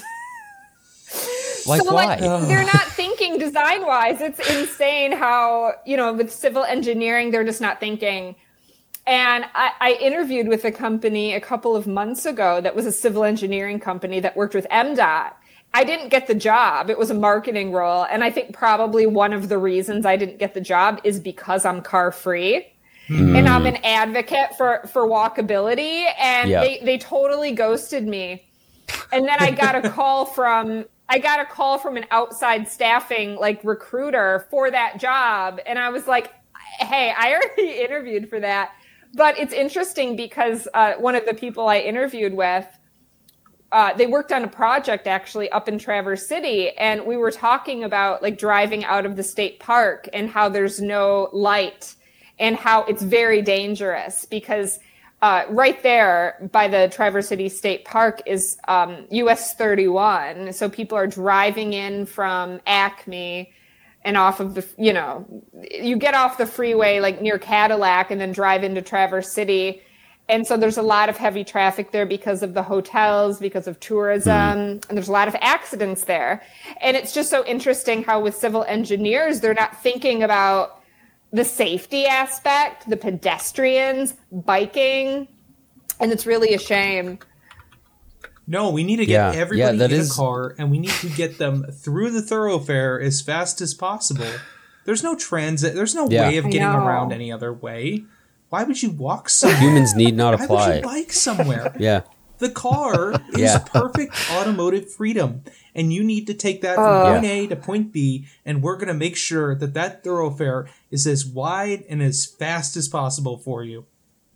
Like so, why? like, they're not thinking design wise. It's insane how, you know, with civil engineering, they're just not thinking. And I, I interviewed with a company a couple of months ago that was a civil engineering company that worked with M DOT. I didn't get the job. It was a marketing role. And I think probably one of the reasons I didn't get the job is because I'm car free. Mm. And I'm an advocate for, for walkability. And yeah. they, they totally ghosted me. And then I got a call from I got a call from an outside staffing like recruiter for that job. And I was like, hey, I already interviewed for that. But it's interesting because uh, one of the people I interviewed with, uh, they worked on a project actually up in Traverse City. And we were talking about like driving out of the state park and how there's no light and how it's very dangerous because Uh, right there by the Traverse City State Park is um, U S thirty-one. So people are driving in from Acme and off of the, you know, you get off the freeway like near Cadillac and then drive into Traverse City. And so there's a lot of heavy traffic there because of the hotels, because of tourism, mm. and there's a lot of accidents there. And it's just so interesting how with civil engineers, they're not thinking about the safety aspect, the pedestrians, biking, and it's really a shame. No, we need to get yeah, everybody yeah, in is... a car, and we need to get them through the thoroughfare as fast as possible. There's no transit. There's no yeah. way of getting around any other way. Why would you walk somewhere? Humans need not apply. Why would you bike somewhere? yeah. The car is yeah. perfect automotive freedom, and you need to take that from uh, point A to point B, and we're going to make sure that that thoroughfare is as wide and as fast as possible for you.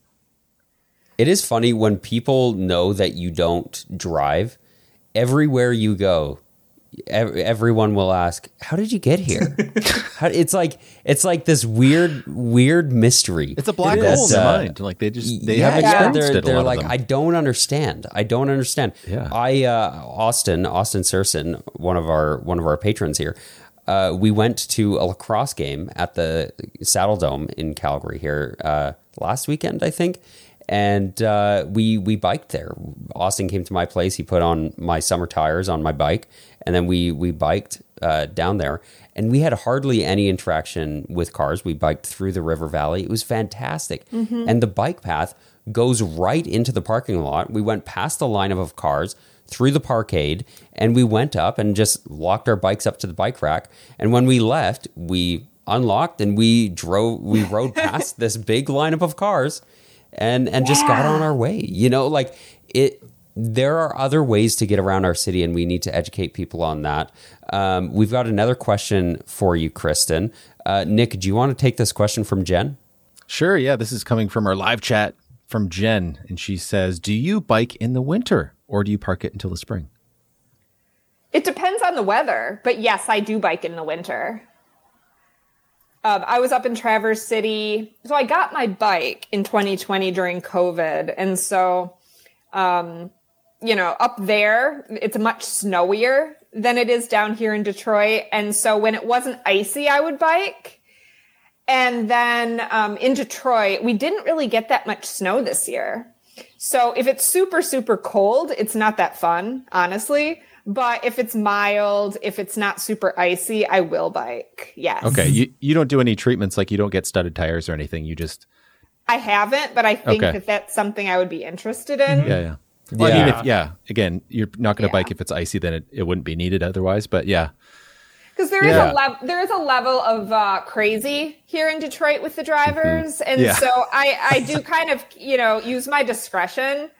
It is funny when people know that you don't drive, everywhere you go, ev- everyone will ask, how did you get here? How, it's like it's like this weird, weird mystery. It's a black hole in their uh, mind. Like they just they yeah, haven't yeah, experienced they're, it. A they're lot like, of them. I don't understand. I don't understand. Yeah. I uh, Austin Austin Serson, one of our one of our patrons here. Uh, we went to a lacrosse game at the Saddle Dome in Calgary here uh, last weekend, I think. And uh, we we biked there. Austin came to my place. He put on my summer tires on my bike, and then we we biked uh, down there. And we had hardly any interaction with cars. We biked through the river valley. It was fantastic. Mm-hmm. And the bike path goes right into the parking lot. We went past the lineup of cars, through the parkade, and we went up and just locked our bikes up to the bike rack. And when we left, we unlocked and we drove. We rode past this big lineup of cars. And and just yeah. got on our way. You know, like it. There are other ways to get around our city, and we need to educate people on that. Um, we've got another question for you, Kristen. Uh, Nick, do you want to take this question from Jen? Sure. Yeah, this is coming from our live chat from Jen, and she says, "Do you bike in the winter, or do you park it until the spring?" It depends on the weather, but yes, I do bike in the winter. Um, I was up in Traverse City. So I got my bike in twenty twenty during COVID. And so, um, you know, up there, it's much snowier than it is down here in Detroit. And so when it wasn't icy, I would bike. And then um, in Detroit, we didn't really get that much snow this year. So if it's super, super cold, it's not that fun, honestly. But if it's mild, if it's not super icy, I will bike. Yes. Okay. You you don't do any treatments, like you don't get studded tires or anything. You just. I haven't, but I think okay. that that's something I would be interested in. Yeah, yeah. Well, yeah. I mean, if, yeah. Again, you're not going to Yeah. bike if it's icy, then it, it wouldn't be needed otherwise. But yeah. Because there is Yeah. a level, there is a level of uh, crazy here in Detroit with the drivers, Mm-hmm. and Yeah. so I, I do kind of, you know, use my discretion,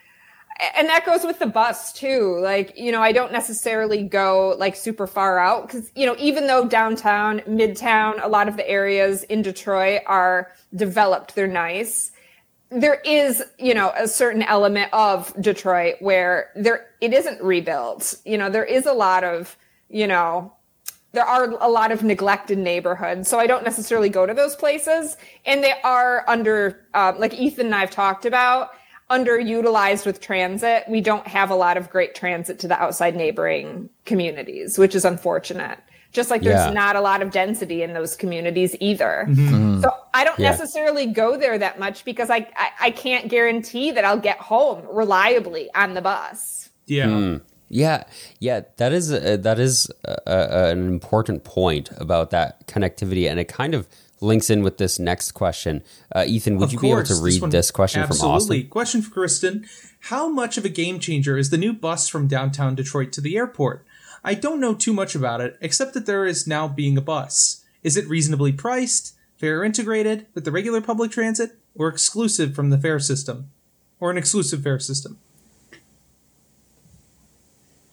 and that goes with the bus too. Like, you know, I don't necessarily go like super far out because, you know, even though downtown, midtown, a lot of the areas in Detroit are developed, they're nice. There is, you know, a certain element of Detroit where there it isn't rebuilt. You know, there is a lot of, you know. There are a lot of neglected neighborhoods, so I don't necessarily go to those places. And they are under, uh, like Ethan and I have talked about, underutilized with transit. We don't have a lot of great transit to the outside neighboring communities, which is unfortunate. Just like there's Yeah. not a lot of density in those communities either. Mm-hmm. So I don't Yeah. necessarily go there that much because I, I, I can't guarantee that I'll get home reliably on the bus. Yeah. Mm. Yeah, yeah, that is a, that is a, a, an important point about that connectivity, and it kind of links in with this next question. Uh, Ethan, would Of you course, be able to read one- this question absolutely. from Austin? Question for Kristen. How much of a game changer is the new bus from downtown Detroit to the airport? I don't know too much about it, except that there is now being a bus. Is it reasonably priced, fare integrated with the regular public transit, or exclusive from the fare system? Or an exclusive fare system?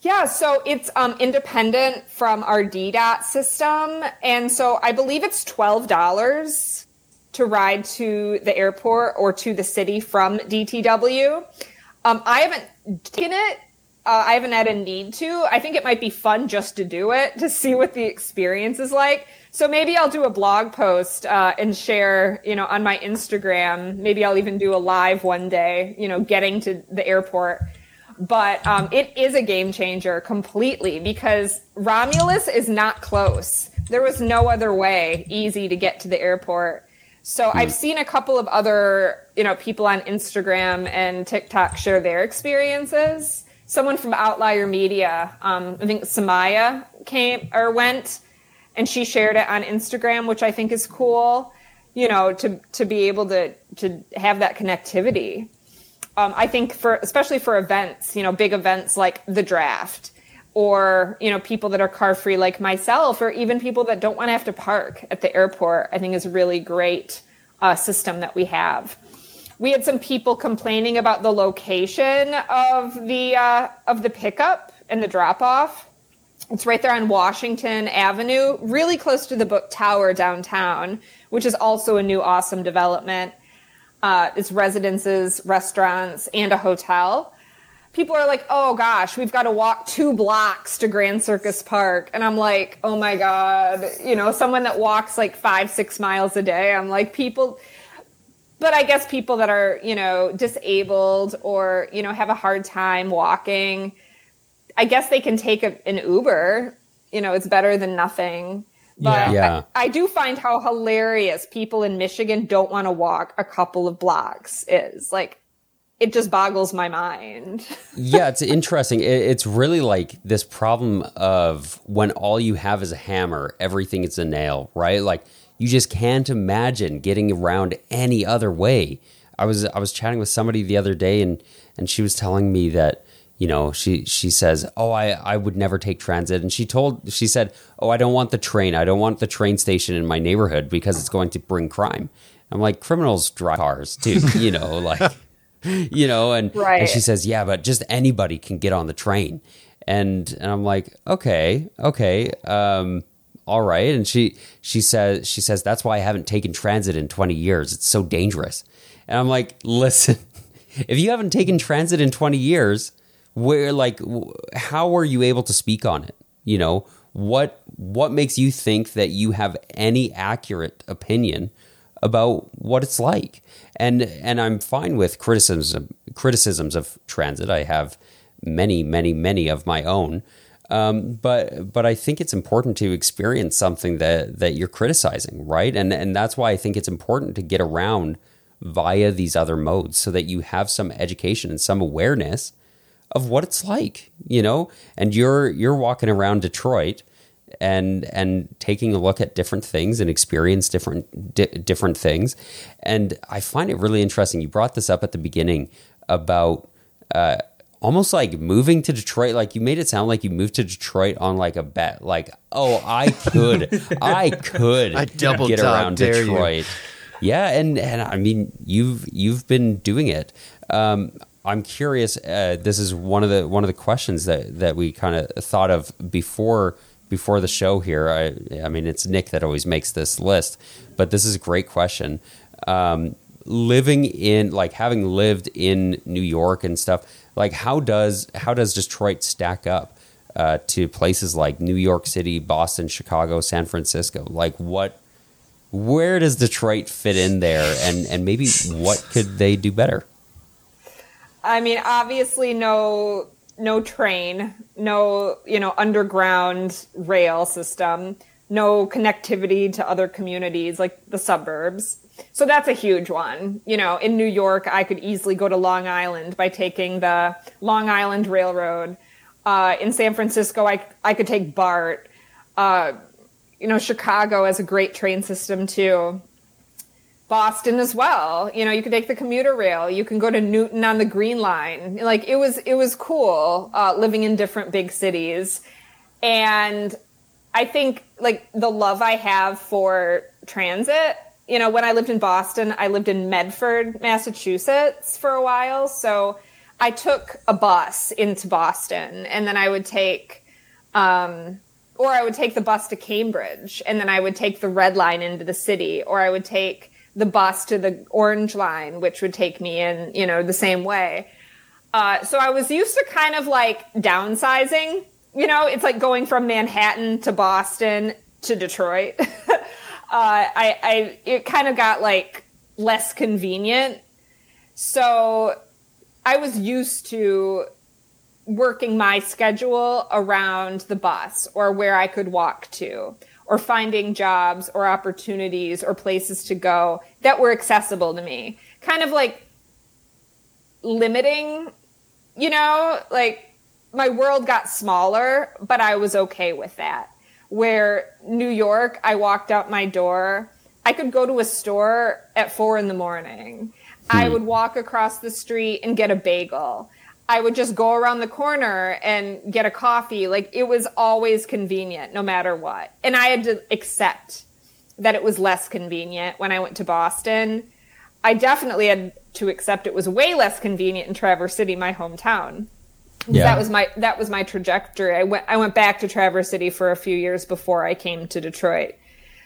Yeah, so it's um, independent from our D DOT system. And so I believe it's twelve dollars to ride to the airport or to the city from D T W. Um, I haven't taken it. Uh, I haven't had a need to. I think it might be fun just to do it, to see what the experience is like. So maybe I'll do a blog post uh, and share, you know, on my Instagram. Maybe I'll even do a live one day, you know, getting to the airport. But um, it is a game changer completely because Romulus is not close. There was no other way easy to get to the airport. So mm. I've seen a couple of other, you know, people on Instagram and TikTok share their experiences. Someone from Outlier Media, um, I think Samaya came or went, and she shared it on Instagram, which I think is cool, you know, to to be able to to have that connectivity. Um, I think for, especially for events, you know, big events like the draft or, you know, people that are car free like myself, or even people that don't want to have to park at the airport, I think is a really great uh, system that we have. We had some people complaining about the location of the, uh, of the pickup and the drop off. It's right there on Washington Avenue, really close to the Book Tower downtown, which is also a new awesome development. Uh, it's residences, restaurants, and a hotel. People are like, oh gosh, we've got to walk two blocks to Grand Circus Park. And I'm like, oh my God, you know, someone that walks like five, six miles a day. I'm like, people, but I guess people that are, you know, disabled or, you know, have a hard time walking, I guess they can take a, an Uber, you know, it's better than nothing. But yeah. I, I do find how hilarious people in Michigan don't want to walk a couple of blocks is. Like, it just boggles my mind. Yeah, it's interesting. It, it's really like this problem of when all you have is a hammer, everything is a nail, right? Like, you just can't imagine getting around any other way. I was I was chatting with somebody the other day, and and she was telling me that, you know, she she says, oh, I, I would never take transit. And she told, she said, oh, I don't want the train. I don't want the train station in my neighborhood because it's going to bring crime. I'm like, criminals drive cars too, you know, like, you know, and, right. and she says, yeah, but just anybody can get on the train. And, and I'm like, okay, okay. Um, all right. And she, she says, she says, that's why I haven't taken transit in twenty years. It's so dangerous. And I'm like, listen, if you haven't taken transit in twenty years, where, like, how are you able to speak on it? You know, what what makes you think that you have any accurate opinion about what it's like? And and I'm fine with criticisms criticisms of transit. I have many, many, many of my own. Um, but but I think it's important to experience something that that you're criticizing, right? And and that's why I think it's important to get around via these other modes so that you have some education and some awareness of what it's like, you know, and you're you're walking around Detroit and and taking a look at different things and experience different di- different things. And I find it really interesting. You brought this up at the beginning about uh, almost like moving to Detroit. Like, you made it sound like you moved to Detroit on like a bet. Like, oh, I could, I could I double get dog around dare Detroit. You. Yeah, and and I mean, you've you've been doing it. Um, I'm curious. Uh, this is one of the one of the questions that, that we kind of thought of before before the show here. I I mean, it's Nick that always makes this list, but this is a great question. Um, living in, like, having lived in New York and stuff, like, how does how does Detroit stack up uh, to places like New York City, Boston, Chicago, San Francisco? Like, what, where does Detroit fit in there, and and maybe what could they do better? I mean, obviously, no, no train, no, you know, underground rail system, no connectivity to other communities like the suburbs. So that's a huge one. You know, in New York, I could easily go to Long Island by taking the Long Island Railroad. Uh, in San Francisco, I I could take BART. Uh, you know, Chicago has a great train system too. Boston as well. You know, you could take the commuter rail. You can go to Newton on the Green Line. Like, it was, it was cool uh, living in different big cities. And I think, like, the love I have for transit, you know, when I lived in Boston, I lived in Medford, Massachusetts for a while. So I took a bus into Boston, and then I would take, um, or I would take the bus to Cambridge, and then I would take the Red Line into the city, or I would take the bus to the Orange Line, which would take me in, you know, the same way. Uh, so I was used to kind of like downsizing, you know, it's like going from Manhattan to Boston to Detroit. uh, I, I, it kind of got like less convenient. So I was used to working my schedule around the bus or where I could walk to, or finding jobs or opportunities or places to go that were accessible to me. Kind of like limiting, you know, like my world got smaller, but I was okay with that. Where New York, I walked out my door, I could go to a store at four in the morning. Hmm. I would walk across the street and get a bagel. I would just go around the corner and get a coffee. Like, it was always convenient no matter what. And I had to accept that it was less convenient when I went to Boston. I definitely had to accept it was way less convenient in Traverse City, my hometown. Yeah. That was my that was my trajectory. I went I went back to Traverse City for a few years before I came to Detroit.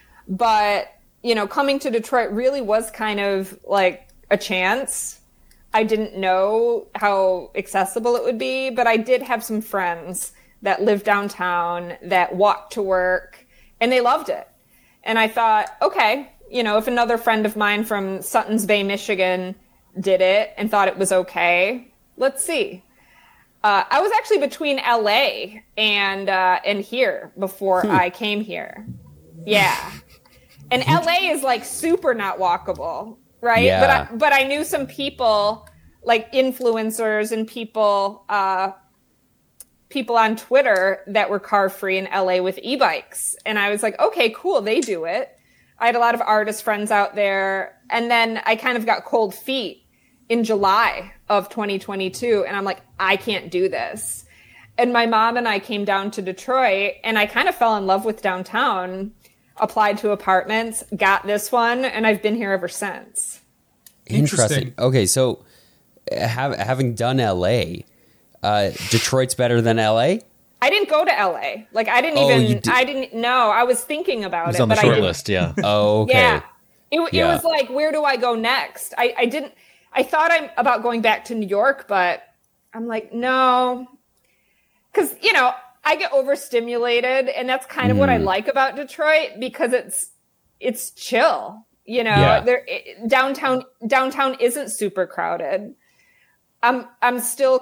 But, you know, coming to Detroit really was kind of like a chance. I didn't know how accessible it would be, but I did have some friends that lived downtown that walked to work, and they loved it. And I thought, okay, you know, if another friend of mine from Suttons Bay, Michigan did it and thought it was okay, let's see. Uh, I was actually between L A and uh, and here before hmm. I came here. Yeah. And L A is like super not walkable, right? Yeah. But I, but I knew some people, like influencers and people uh, people on Twitter that were car free in L A with e-bikes. And I was like, okay, cool, they do it. I had a lot of artist friends out there. And then I kind of got cold feet in July of twenty twenty-two. And I'm like, I can't do this. And my mom and I came down to Detroit, and I kind of fell in love with downtown, applied to apartments, got this one, and I've been here ever since. Interesting. Okay, so have, having done L A, uh, Detroit's better than L A? I didn't go to L A. Like, I didn't oh, even, did. I didn't know. I was thinking about it. It was on the but short I list, yeah. Oh, okay. Yeah. It, it yeah. was like, where do I go next? I, I didn't, I thought I'm about going back to New York, but I'm like, no. Because, you know, I get overstimulated, and that's kind of mm. what I like about Detroit, because it's, it's chill. You know, yeah. there it, downtown, downtown isn't super crowded. I'm, I'm still,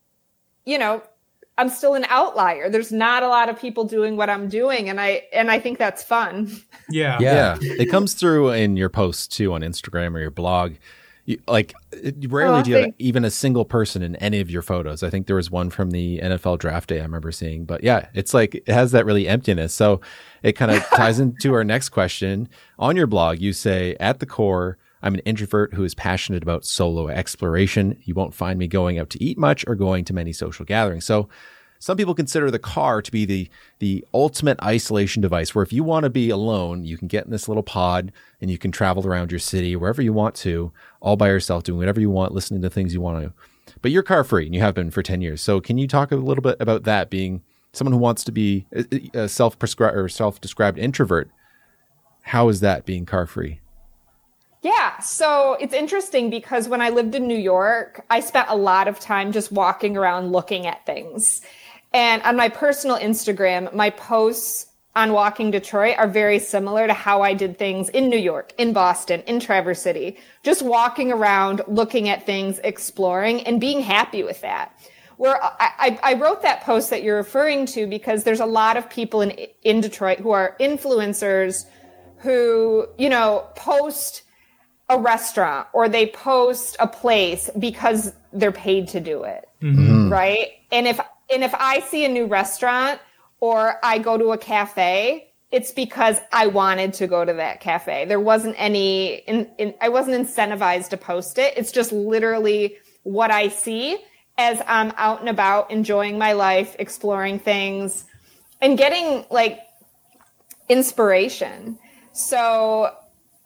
you know, I'm still an outlier. There's not a lot of people doing what I'm doing, and I and I think that's fun. Yeah. Yeah. yeah. It comes through in your posts too on Instagram or your blog. You, like, rarely oh, do you have even a single person in any of your photos. I think there was one from the N F L draft day I remember seeing. But yeah, it's like it has that really emptiness. So it kind of ties into our next question. On your blog, you say, at the core, I'm an introvert who is passionate about solo exploration. You won't find me going out to eat much or going to many social gatherings. So some people consider the car to be the the ultimate isolation device, where if you want to be alone, you can get in this little pod and you can travel around your city wherever you want to, all by yourself, doing whatever you want, listening to things you want to. But you're car free, and you have been for ten years. So can you talk a little bit about that, being someone who wants to be a self-prescribed or self-described introvert? How is that, being car free? Yeah, so it's interesting because when I lived in New York, I spent a lot of time just walking around looking at things. And on my personal Instagram, my posts on Walking Detroit are very similar to how I did things in New York, in Boston, in Traverse City. Just walking around, looking at things, exploring, and being happy with that. Where I, I wrote that post that you're referring to because there's a lot of people in, in Detroit who are influencers who, you know, post a restaurant or they post a place because they're paid to do it. Mm-hmm. Right. And if, and if I see a new restaurant or I go to a cafe, it's because I wanted to go to that cafe. There wasn't any, in, in, I wasn't incentivized to post it. It's just literally what I see as I'm out and about, enjoying my life, exploring things and getting like inspiration. So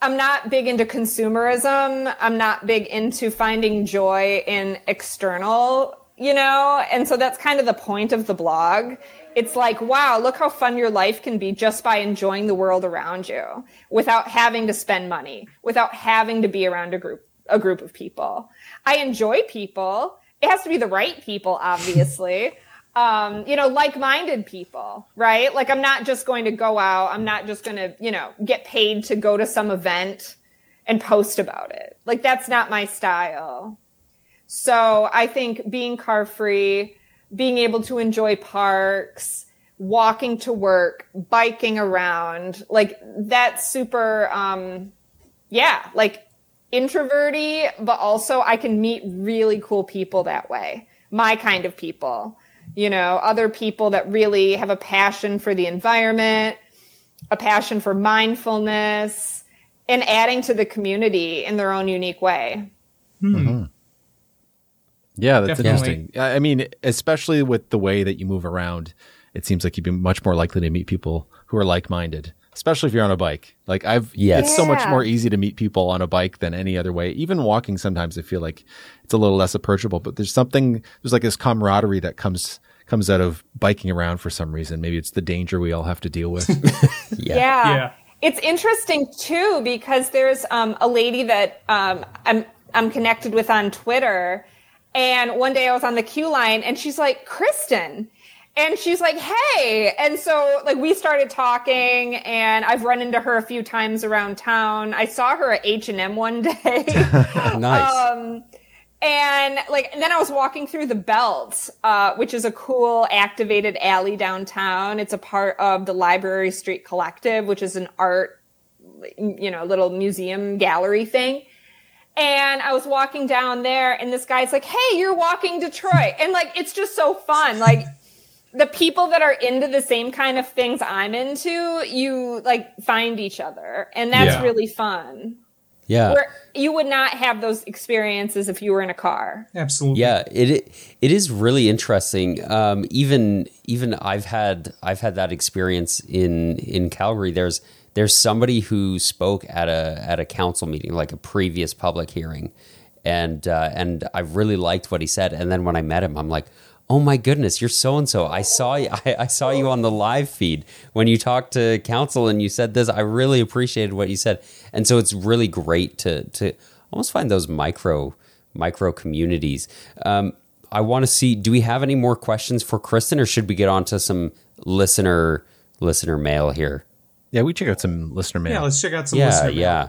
I'm not big into consumerism. I'm not big into finding joy in external, you know? And so that's kind of the point of the blog. It's like, wow, look how fun your life can be just by enjoying the world around you without having to spend money, without having to be around a group, a group of people. I enjoy people. It has to be the right people, obviously. Um, you know, like-minded people, right? Like, I'm not just going to go out. I'm not just going to, you know, get paid to go to some event and post about it. Like, that's not my style. So I think being car-free, being able to enjoy parks, walking to work, biking around, like, that's super, um, yeah, like, introverty, but also I can meet really cool people that way. My kind of people. You know, other people that really have a passion for the environment, a passion for mindfulness, and adding to the community in their own unique way. Hmm. Mm-hmm. Yeah, that's Definitely. interesting. I I mean, especially with the way that you move around, it seems like you'd be much more likely to meet people who are like-minded, especially if you're on a bike. Like I've, Yes. it's so much Yeah. more easy to meet people on a bike than any other way. Even walking, sometimes I feel like it's a little less approachable, but there's something, there's like this camaraderie that comes, comes out of biking around for some reason. Maybe it's the danger we all have to deal with. Yeah. Yeah. Yeah. It's interesting too, because there's um, a lady that um, I'm, I'm connected with on Twitter. And one day I was on the queue line and she's like, Kristen. And she's like, hey. And so like we started talking and I've run into her a few times around town. I saw her at H and M one day. Nice. Um, and like, and then I was walking through the Belt, uh, which is a cool activated alley downtown. It's a part of the Library Street Collective, which is an art, you know, little museum gallery thing. And I was walking down there and this guy's like, hey, you're walking Detroit. And like, it's just so fun. Like the people that are into the same kind of things I'm into, you like find each other. And that's Yeah. really fun. Yeah. Where you would not have those experiences if you were in a car. Absolutely. Yeah, it it is really interesting. Um, even even I've had I've had that experience in in Calgary. There's there's somebody who spoke at a at a council meeting, like a previous public hearing, and uh, and I really liked what he said. And then when I met him, I'm like, oh my goodness, you're so and so. I saw you. I, I saw you on the live feed when you talked to council and you said this. I really appreciated what you said. And so it's really great to to almost find those micro micro communities. Um, I want to see. Do we have any more questions for Kristen, or should we get on to some listener listener mail here? Yeah, we check out some listener mail. Yeah, let's check out some Yeah, listener mail. yeah.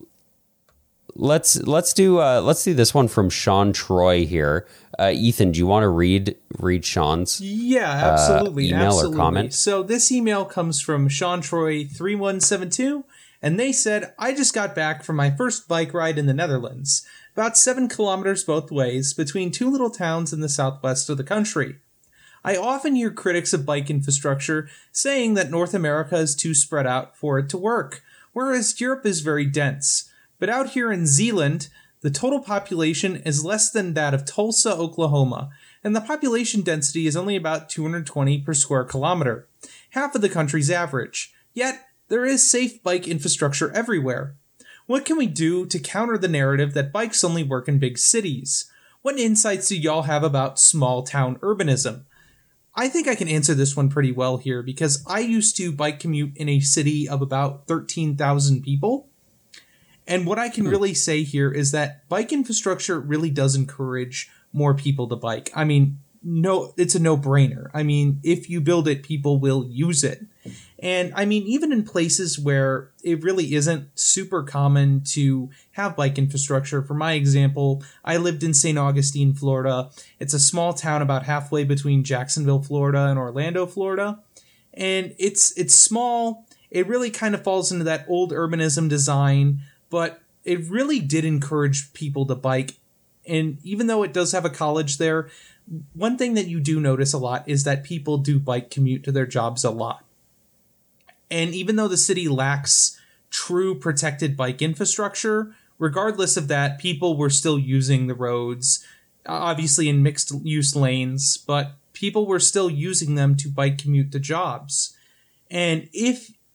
Let's let's do uh, let's do this one from Sean Troy here. Uh, Ethan, do you want to read read Sean's? Yeah, absolutely. email or absolutely. comment? So this email comes from Sean Troy three one seven two, and they said, I just got back from my first bike ride in the Netherlands, about seven kilometers both ways, between two little towns in the southwest of the country. I often hear critics of bike infrastructure saying that North America is too spread out for it to work, whereas Europe is very dense. But out here in Zeeland, the total population is less than that of Tulsa, Oklahoma, and the population density is only about two hundred twenty per square kilometer, half of the country's average. Yet, there is safe bike infrastructure everywhere. What can we do to counter the narrative that bikes only work in big cities? What insights do y'all have about small town urbanism? I think I can answer this one pretty well here because I used to bike commute in a city of about thirteen thousand people. And what I can really say here is that bike infrastructure really does encourage more people to bike. I mean, no, it's a no-brainer. I mean, if you build it, people will use it. And I mean, even in places where it really isn't super common to have bike infrastructure, for my example, I lived in Saint Augustine, Florida. It's a small town about halfway between Jacksonville, Florida and Orlando, Florida. And it's it's small. It really kind of falls into that old urbanism design, but it really did encourage people to bike. And even though it does have a college there, one thing that you do notice a lot is that people do bike commute to their jobs a lot. And even though the city lacks true protected bike infrastructure, regardless of that, people were still using the roads, obviously in mixed use lanes, but people were still using them to bike commute to jobs. And if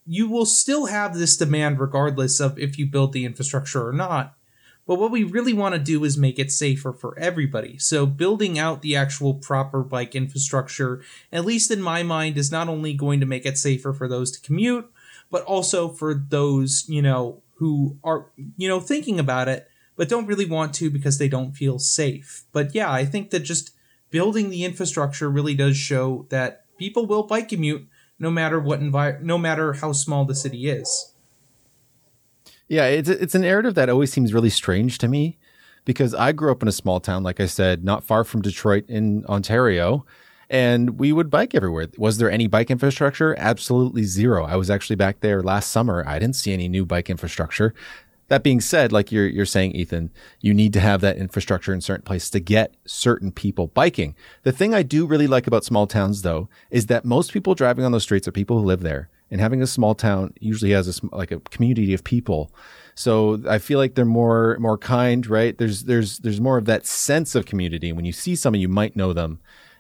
you will still have this demand regardless of if you build the infrastructure or not. But what we really want to do is make it safer for everybody. So building out the actual proper bike infrastructure, at least in my mind, is not only going to make it safer for those to commute, but also for those, you know, who are, you know, thinking about it, but don't really want to because they don't feel safe. But yeah, I think that just building the infrastructure really does show that people will bike commute no matter what envi- no matter how small the city is. Yeah, it's it's a narrative that always seems really strange to me because I grew up in a small town, like I said, not far from Detroit in Ontario, and we would bike everywhere. Was there any bike infrastructure? Absolutely zero. I was actually back there last summer. I didn't see any new bike infrastructure. That being said, like you're you're saying, Ethan, you need to have that infrastructure in certain places to get certain people biking. The thing I do really like about small towns, though, is that most people driving on those streets are people who live there. And having a small town usually has a, like a community of people. So I feel like they're more more kind, right? There's there's there's more of that sense of community. When you see someone, you might know them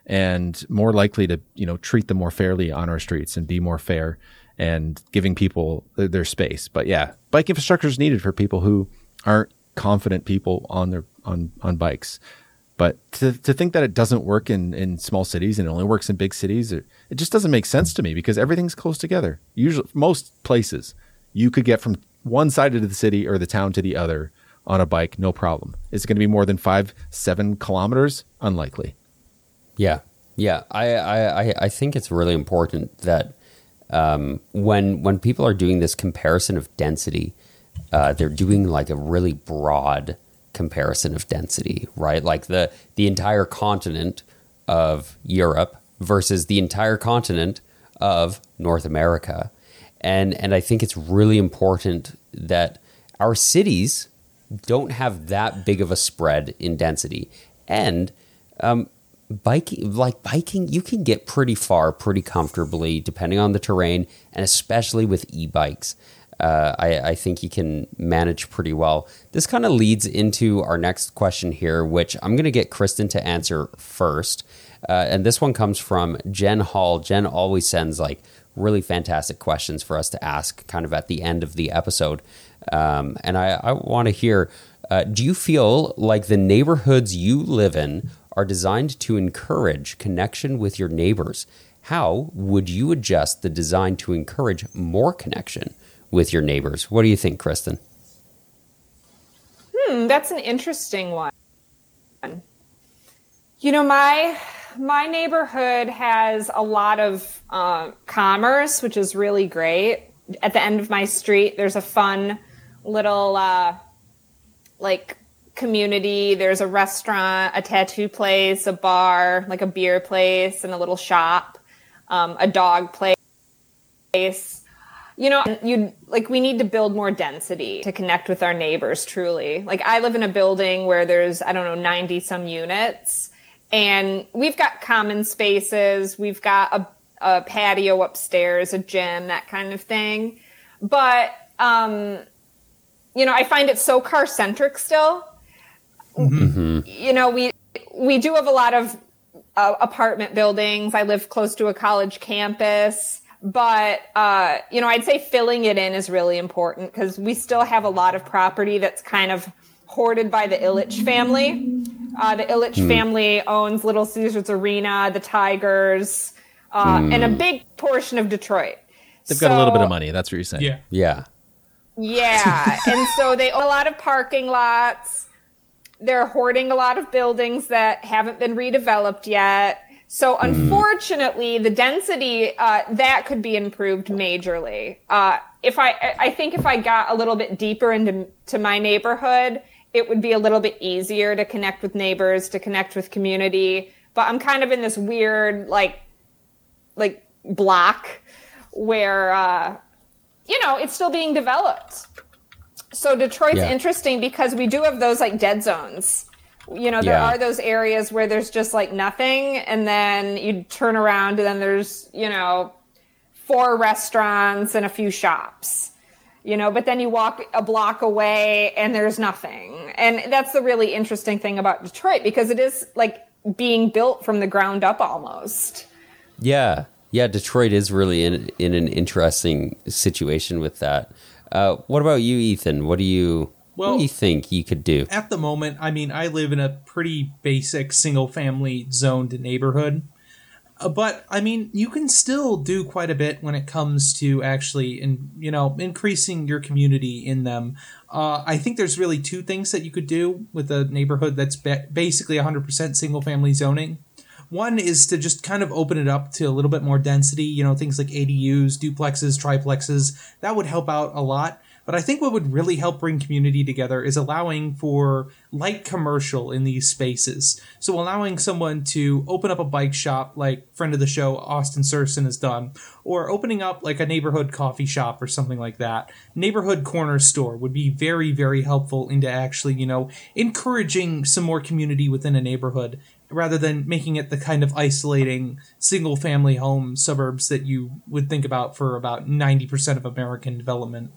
and more likely to, you know, treat them more fairly on our streets and be more fair and giving people their, their space. But yeah, bike infrastructure is needed for people who aren't confident people on their on on bikes. But to to think that it doesn't work in, in small cities and it only works in big cities, it, it just doesn't make sense to me because everything's close together. Usually, most places, you could get from one side of the city or the town to the other on a bike, no problem. Is it going to be more than five, seven kilometers? Unlikely. Yeah, yeah. I I, I think it's really important that um, when when people are doing this comparison of density, uh, they're doing like a really broad comparison of density, right? Like the the entire continent of Europe versus the entire continent of North America. And and I think it's really important that our cities don't have that big of a spread in density. And um, biking, like biking, you can get pretty far pretty comfortably depending on the terrain, and especially with e-bikes. Uh, I, I think you can manage pretty well. This kind of leads into our next question here, which I'm going to get Kristen to answer first. Uh, and this one comes from Jen Hall. Jen always sends like really fantastic questions for us to ask kind of at the end of the episode. Um, and I, I want to hear, uh, do you feel like the neighborhoods you live in are designed to encourage connection with your neighbors? How would you adjust the design to encourage more connection with your neighbors? What do you think, Kristen? Hmm, that's an interesting one. You know, my my neighborhood has a lot of uh, commerce, which is really great. At the end of my street, there's a fun little uh, like community. There's a restaurant, a tattoo place, a bar, like a beer place, and a little shop, um, a dog place. You know, you like we need to build more density to connect with our neighbors truly. Like I live in a building where there's, I don't know, ninety some units, and we've got common spaces. We've got a, a patio upstairs, a gym, that kind of thing. But, um, you know, I find it so car centric still. Mm-hmm. You know, we, we do have a lot of uh, apartment buildings. I live close to a college campus. But, uh, you know, I'd say filling it in is really important because we still have a lot of property that's kind of hoarded by the Ilitch family. Uh, the Ilitch mm. family owns Little Caesars Arena, the Tigers, uh, mm. and a big portion of Detroit. They've so, got a little bit of money. That's what you're saying. Yeah. Yeah. Yeah. And so they own a lot of parking lots. They're hoarding a lot of buildings that haven't been redeveloped yet. So unfortunately, the density, uh, that could be improved majorly. Uh, if I, I think if I got a little bit deeper into to my neighborhood, it would be a little bit easier to connect with neighbors, to connect with community. But I'm kind of in this weird, like, like block where, uh, you know, it's still being developed. So Detroit's yeah. interesting because we do have those like dead zones. You know, there yeah. are those areas where there's just like nothing, and then you turn around and then there's, you know, four restaurants and a few shops, you know, but then you walk a block away and there's nothing. And that's the really interesting thing about Detroit because it is like being built from the ground up almost. Yeah. Yeah, Detroit is really in in an interesting situation with that. Uh, what about you, Ethan? What do you Well, what do you think you could do? At the moment, I mean, I live in a pretty basic single-family zoned neighborhood. Uh, but I mean, you can still do quite a bit when it comes to actually, in you know, increasing your community in them. Uh, I think there's really two things that you could do with a neighborhood that's ba- basically one hundred percent single family zoning. One is to just kind of open it up to a little bit more density, you know, things like A D Us, duplexes, triplexes. That would help out a lot. But I think what would really help bring community together is allowing for light commercial in these spaces. So allowing someone to open up a bike shop like friend of the show, Austin Surson, has done, or opening up like a neighborhood coffee shop or something like that. Neighborhood corner store would be very, very helpful into actually, you know, encouraging some more community within a neighborhood rather than making it the kind of isolating single family home suburbs that you would think about for about ninety percent of American development.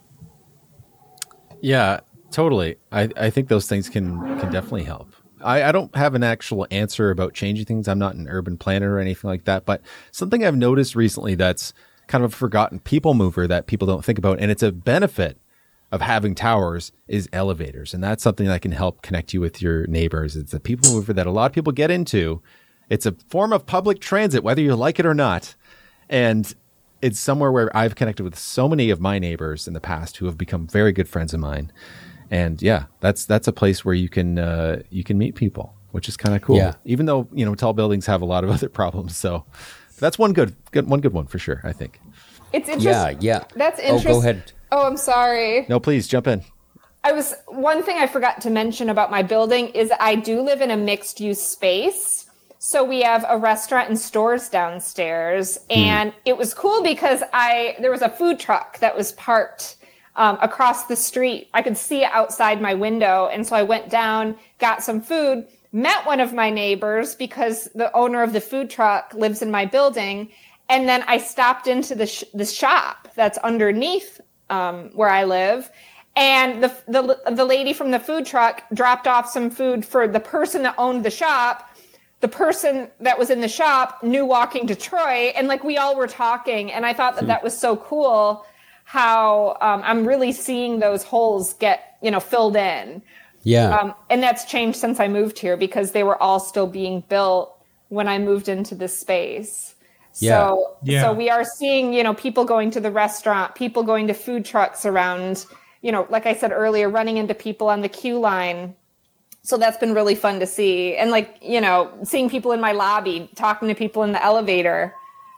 Yeah, totally. I, I think those things can can definitely help. I, I don't have an actual answer about changing things. I'm not an urban planner or anything like that. But something I've noticed recently that's kind of a forgotten people mover that people don't think about, and it's a benefit of having towers, is elevators. And that's something that can help connect you with your neighbors. It's a people mover that a lot of people get into. It's a form of public transit, whether you like it or not. And it's somewhere where I've connected with so many of my neighbors in the past who have become very good friends of mine. And yeah, that's that's a place where you can uh, you can meet people, which is kind of cool. Yeah. Even though, you know, tall buildings have a lot of other problems. So that's one good, good one good one for sure, I think. It's interesting. Yeah, yeah. That's Oh, interesting. go ahead. Oh, I'm sorry. No, please jump in. I was one thing I forgot to mention about my building is I do live in a mixed use space. So we have a restaurant and stores downstairs, and it was cool because I there was a food truck that was parked um, across the street. I could see it outside my window, and so I went down, got some food, met one of my neighbors because the owner of the food truck lives in my building, and then I stopped into the sh- the shop that's underneath um, where I live. And the, the the lady from the food truck dropped off some food for the person that owned the shop. The person that was in the shop knew Walking Detroit, and like we all were talking, and I thought that that was so cool how um, I'm really seeing those holes get, you know, filled in. Yeah. Um, and that's changed since I moved here because they were all still being built when I moved into this space. Yeah. So, Yeah. so we are seeing, you know, people going to the restaurant, people going to food trucks around, you know, like I said earlier, running into people on the queue line. So that's been really fun to see. And like, you know, seeing people in my lobby, talking to people in the elevator.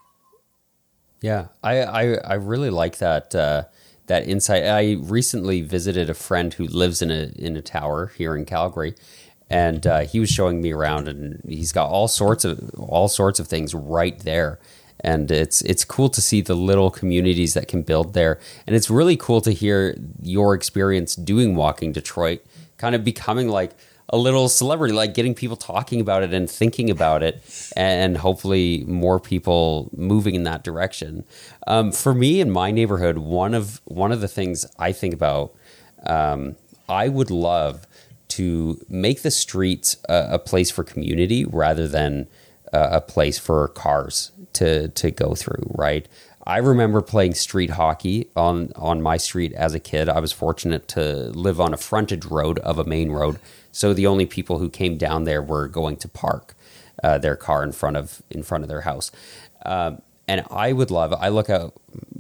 Yeah, I, I, I really like that uh, that insight. I recently visited a friend who lives in a in a tower here in Calgary, and uh, he was showing me around, and he's got all sorts of all sorts of things right there. And it's it's cool to see the little communities that can build there, and it's really cool to hear your experience doing Walking Detroit, kind of becoming like a little celebrity, like getting people talking about it and thinking about it, and hopefully more people moving in that direction. Um, for me in my neighborhood, one of one of the things I think about, um, I would love to make the streets a, a place for community rather than uh, a place for cars to to go through, right? I remember playing street hockey on, on my street as a kid. I was fortunate to live on a frontage road of a main road. So the only people who came down there were going to park uh, their car in front of in front of their house. Um, and I would love, I look out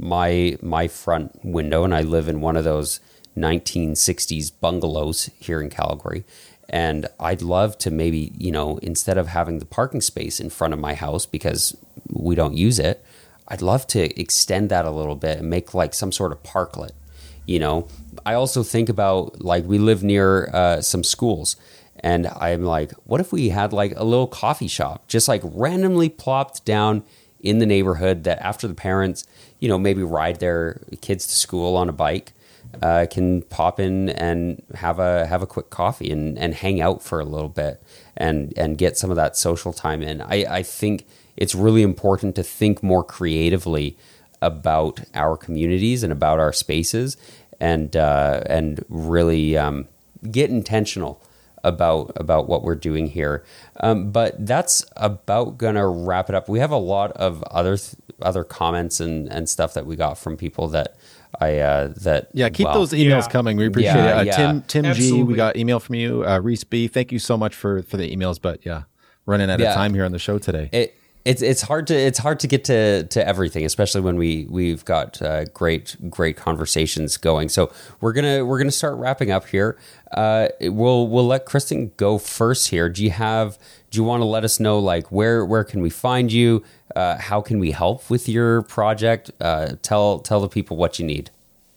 my my front window and I live in one of those nineteen sixties bungalows here in Calgary. And I'd love to maybe, you know, instead of having the parking space in front of my house because we don't use it, I'd love to extend that a little bit and make like some sort of parklet, you know. I also think about like we live near uh, some schools, and I'm like, what if we had like a little coffee shop just like randomly plopped down in the neighborhood that after the parents, you know, maybe ride their kids to school on a bike, uh, can pop in and have a have a quick coffee and, and hang out for a little bit and and get some of that social time in. I, I think it's really important to think more creatively about our communities and about our spaces, and uh, and really um, get intentional about about what we're doing here. Um, but that's about gonna wrap it up. We have a lot of other th- other comments and, and stuff that we got from people that I uh, that Yeah, keep well, those emails Yeah. coming. We appreciate Yeah, it. Uh, yeah. Tim Tim G, Absolutely. we got email from you. Uh, Reese B, thank you so much for for the emails. But yeah, running out Yeah. of time here on the show today. It, it's it's hard to it's hard to get to, to everything, especially when we we've got uh, great great conversations going. So we're gonna we're gonna start wrapping up here. Uh, we'll we'll let Kristen go first here. Do you have do you want to let us know like where where can we find you? Uh, how can we help with your project? Uh, tell tell the people what you need.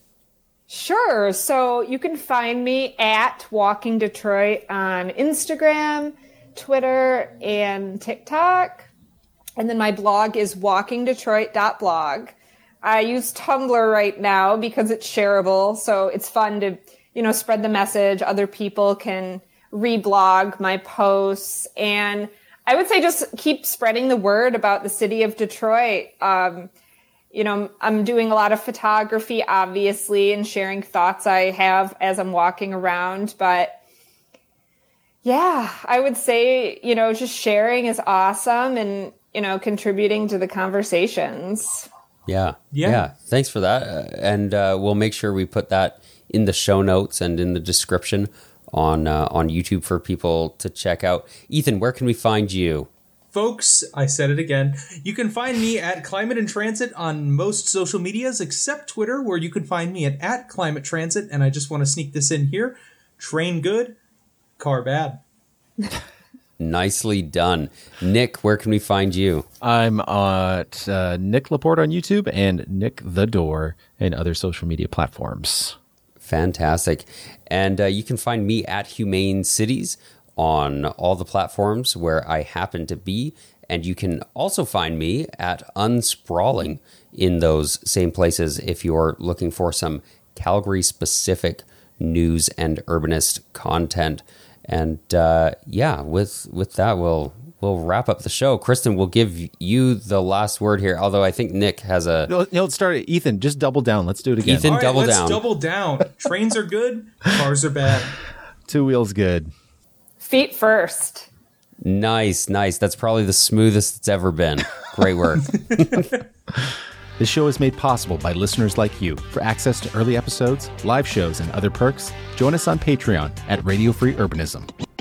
Sure. So you can find me at Walking Detroit on Instagram, Twitter, and TikTok. And then my blog is walking detroit dot blog. I use Tumblr right now because it's shareable. So it's fun to, you know, spread the message. Other people can reblog my posts. And I would say just keep spreading the word about the city of Detroit. Um, you know, I'm doing a lot of photography, obviously, and sharing thoughts I have as I'm walking around. But yeah, I would say, you know, just sharing is awesome and, you know, contributing to the conversations. Yeah. Yeah. Yeah. Thanks for that. Uh, and uh, we'll make sure we put that in the show notes and in the description on uh, on YouTube for people to check out. Ethan, where can we find you? Folks, I said it again. You can find me at Climate and Transit on most social medias except Twitter, where you can find me at, at Climate Transit. And I just want to sneak this in here. Train good, car bad. Nicely done. Nick, where can we find you? I'm at uh, Nick Laporte on YouTube and Nick the Door and other social media platforms. Fantastic. And uh, you can find me at Humane Cities on all the platforms where I happen to be. And you can also find me at Unsprawling in those same places if you're looking for some Calgary-specific news and urbanist content. And uh, yeah, with with that, we'll we'll wrap up the show. Kristen, we'll give you the last word here. Although I think Nick has a No, no, let's start it. Ethan, just double down. Let's do it again. Ethan, All right, double let's down. double down. Trains are good, cars are bad. Two wheels good. Feet first. Nice, nice. That's probably the smoothest it's ever been. Great work. This show is made possible by listeners like you. For access to early episodes, live shows, and other perks, join us on Patreon at Radio Free Urbanism.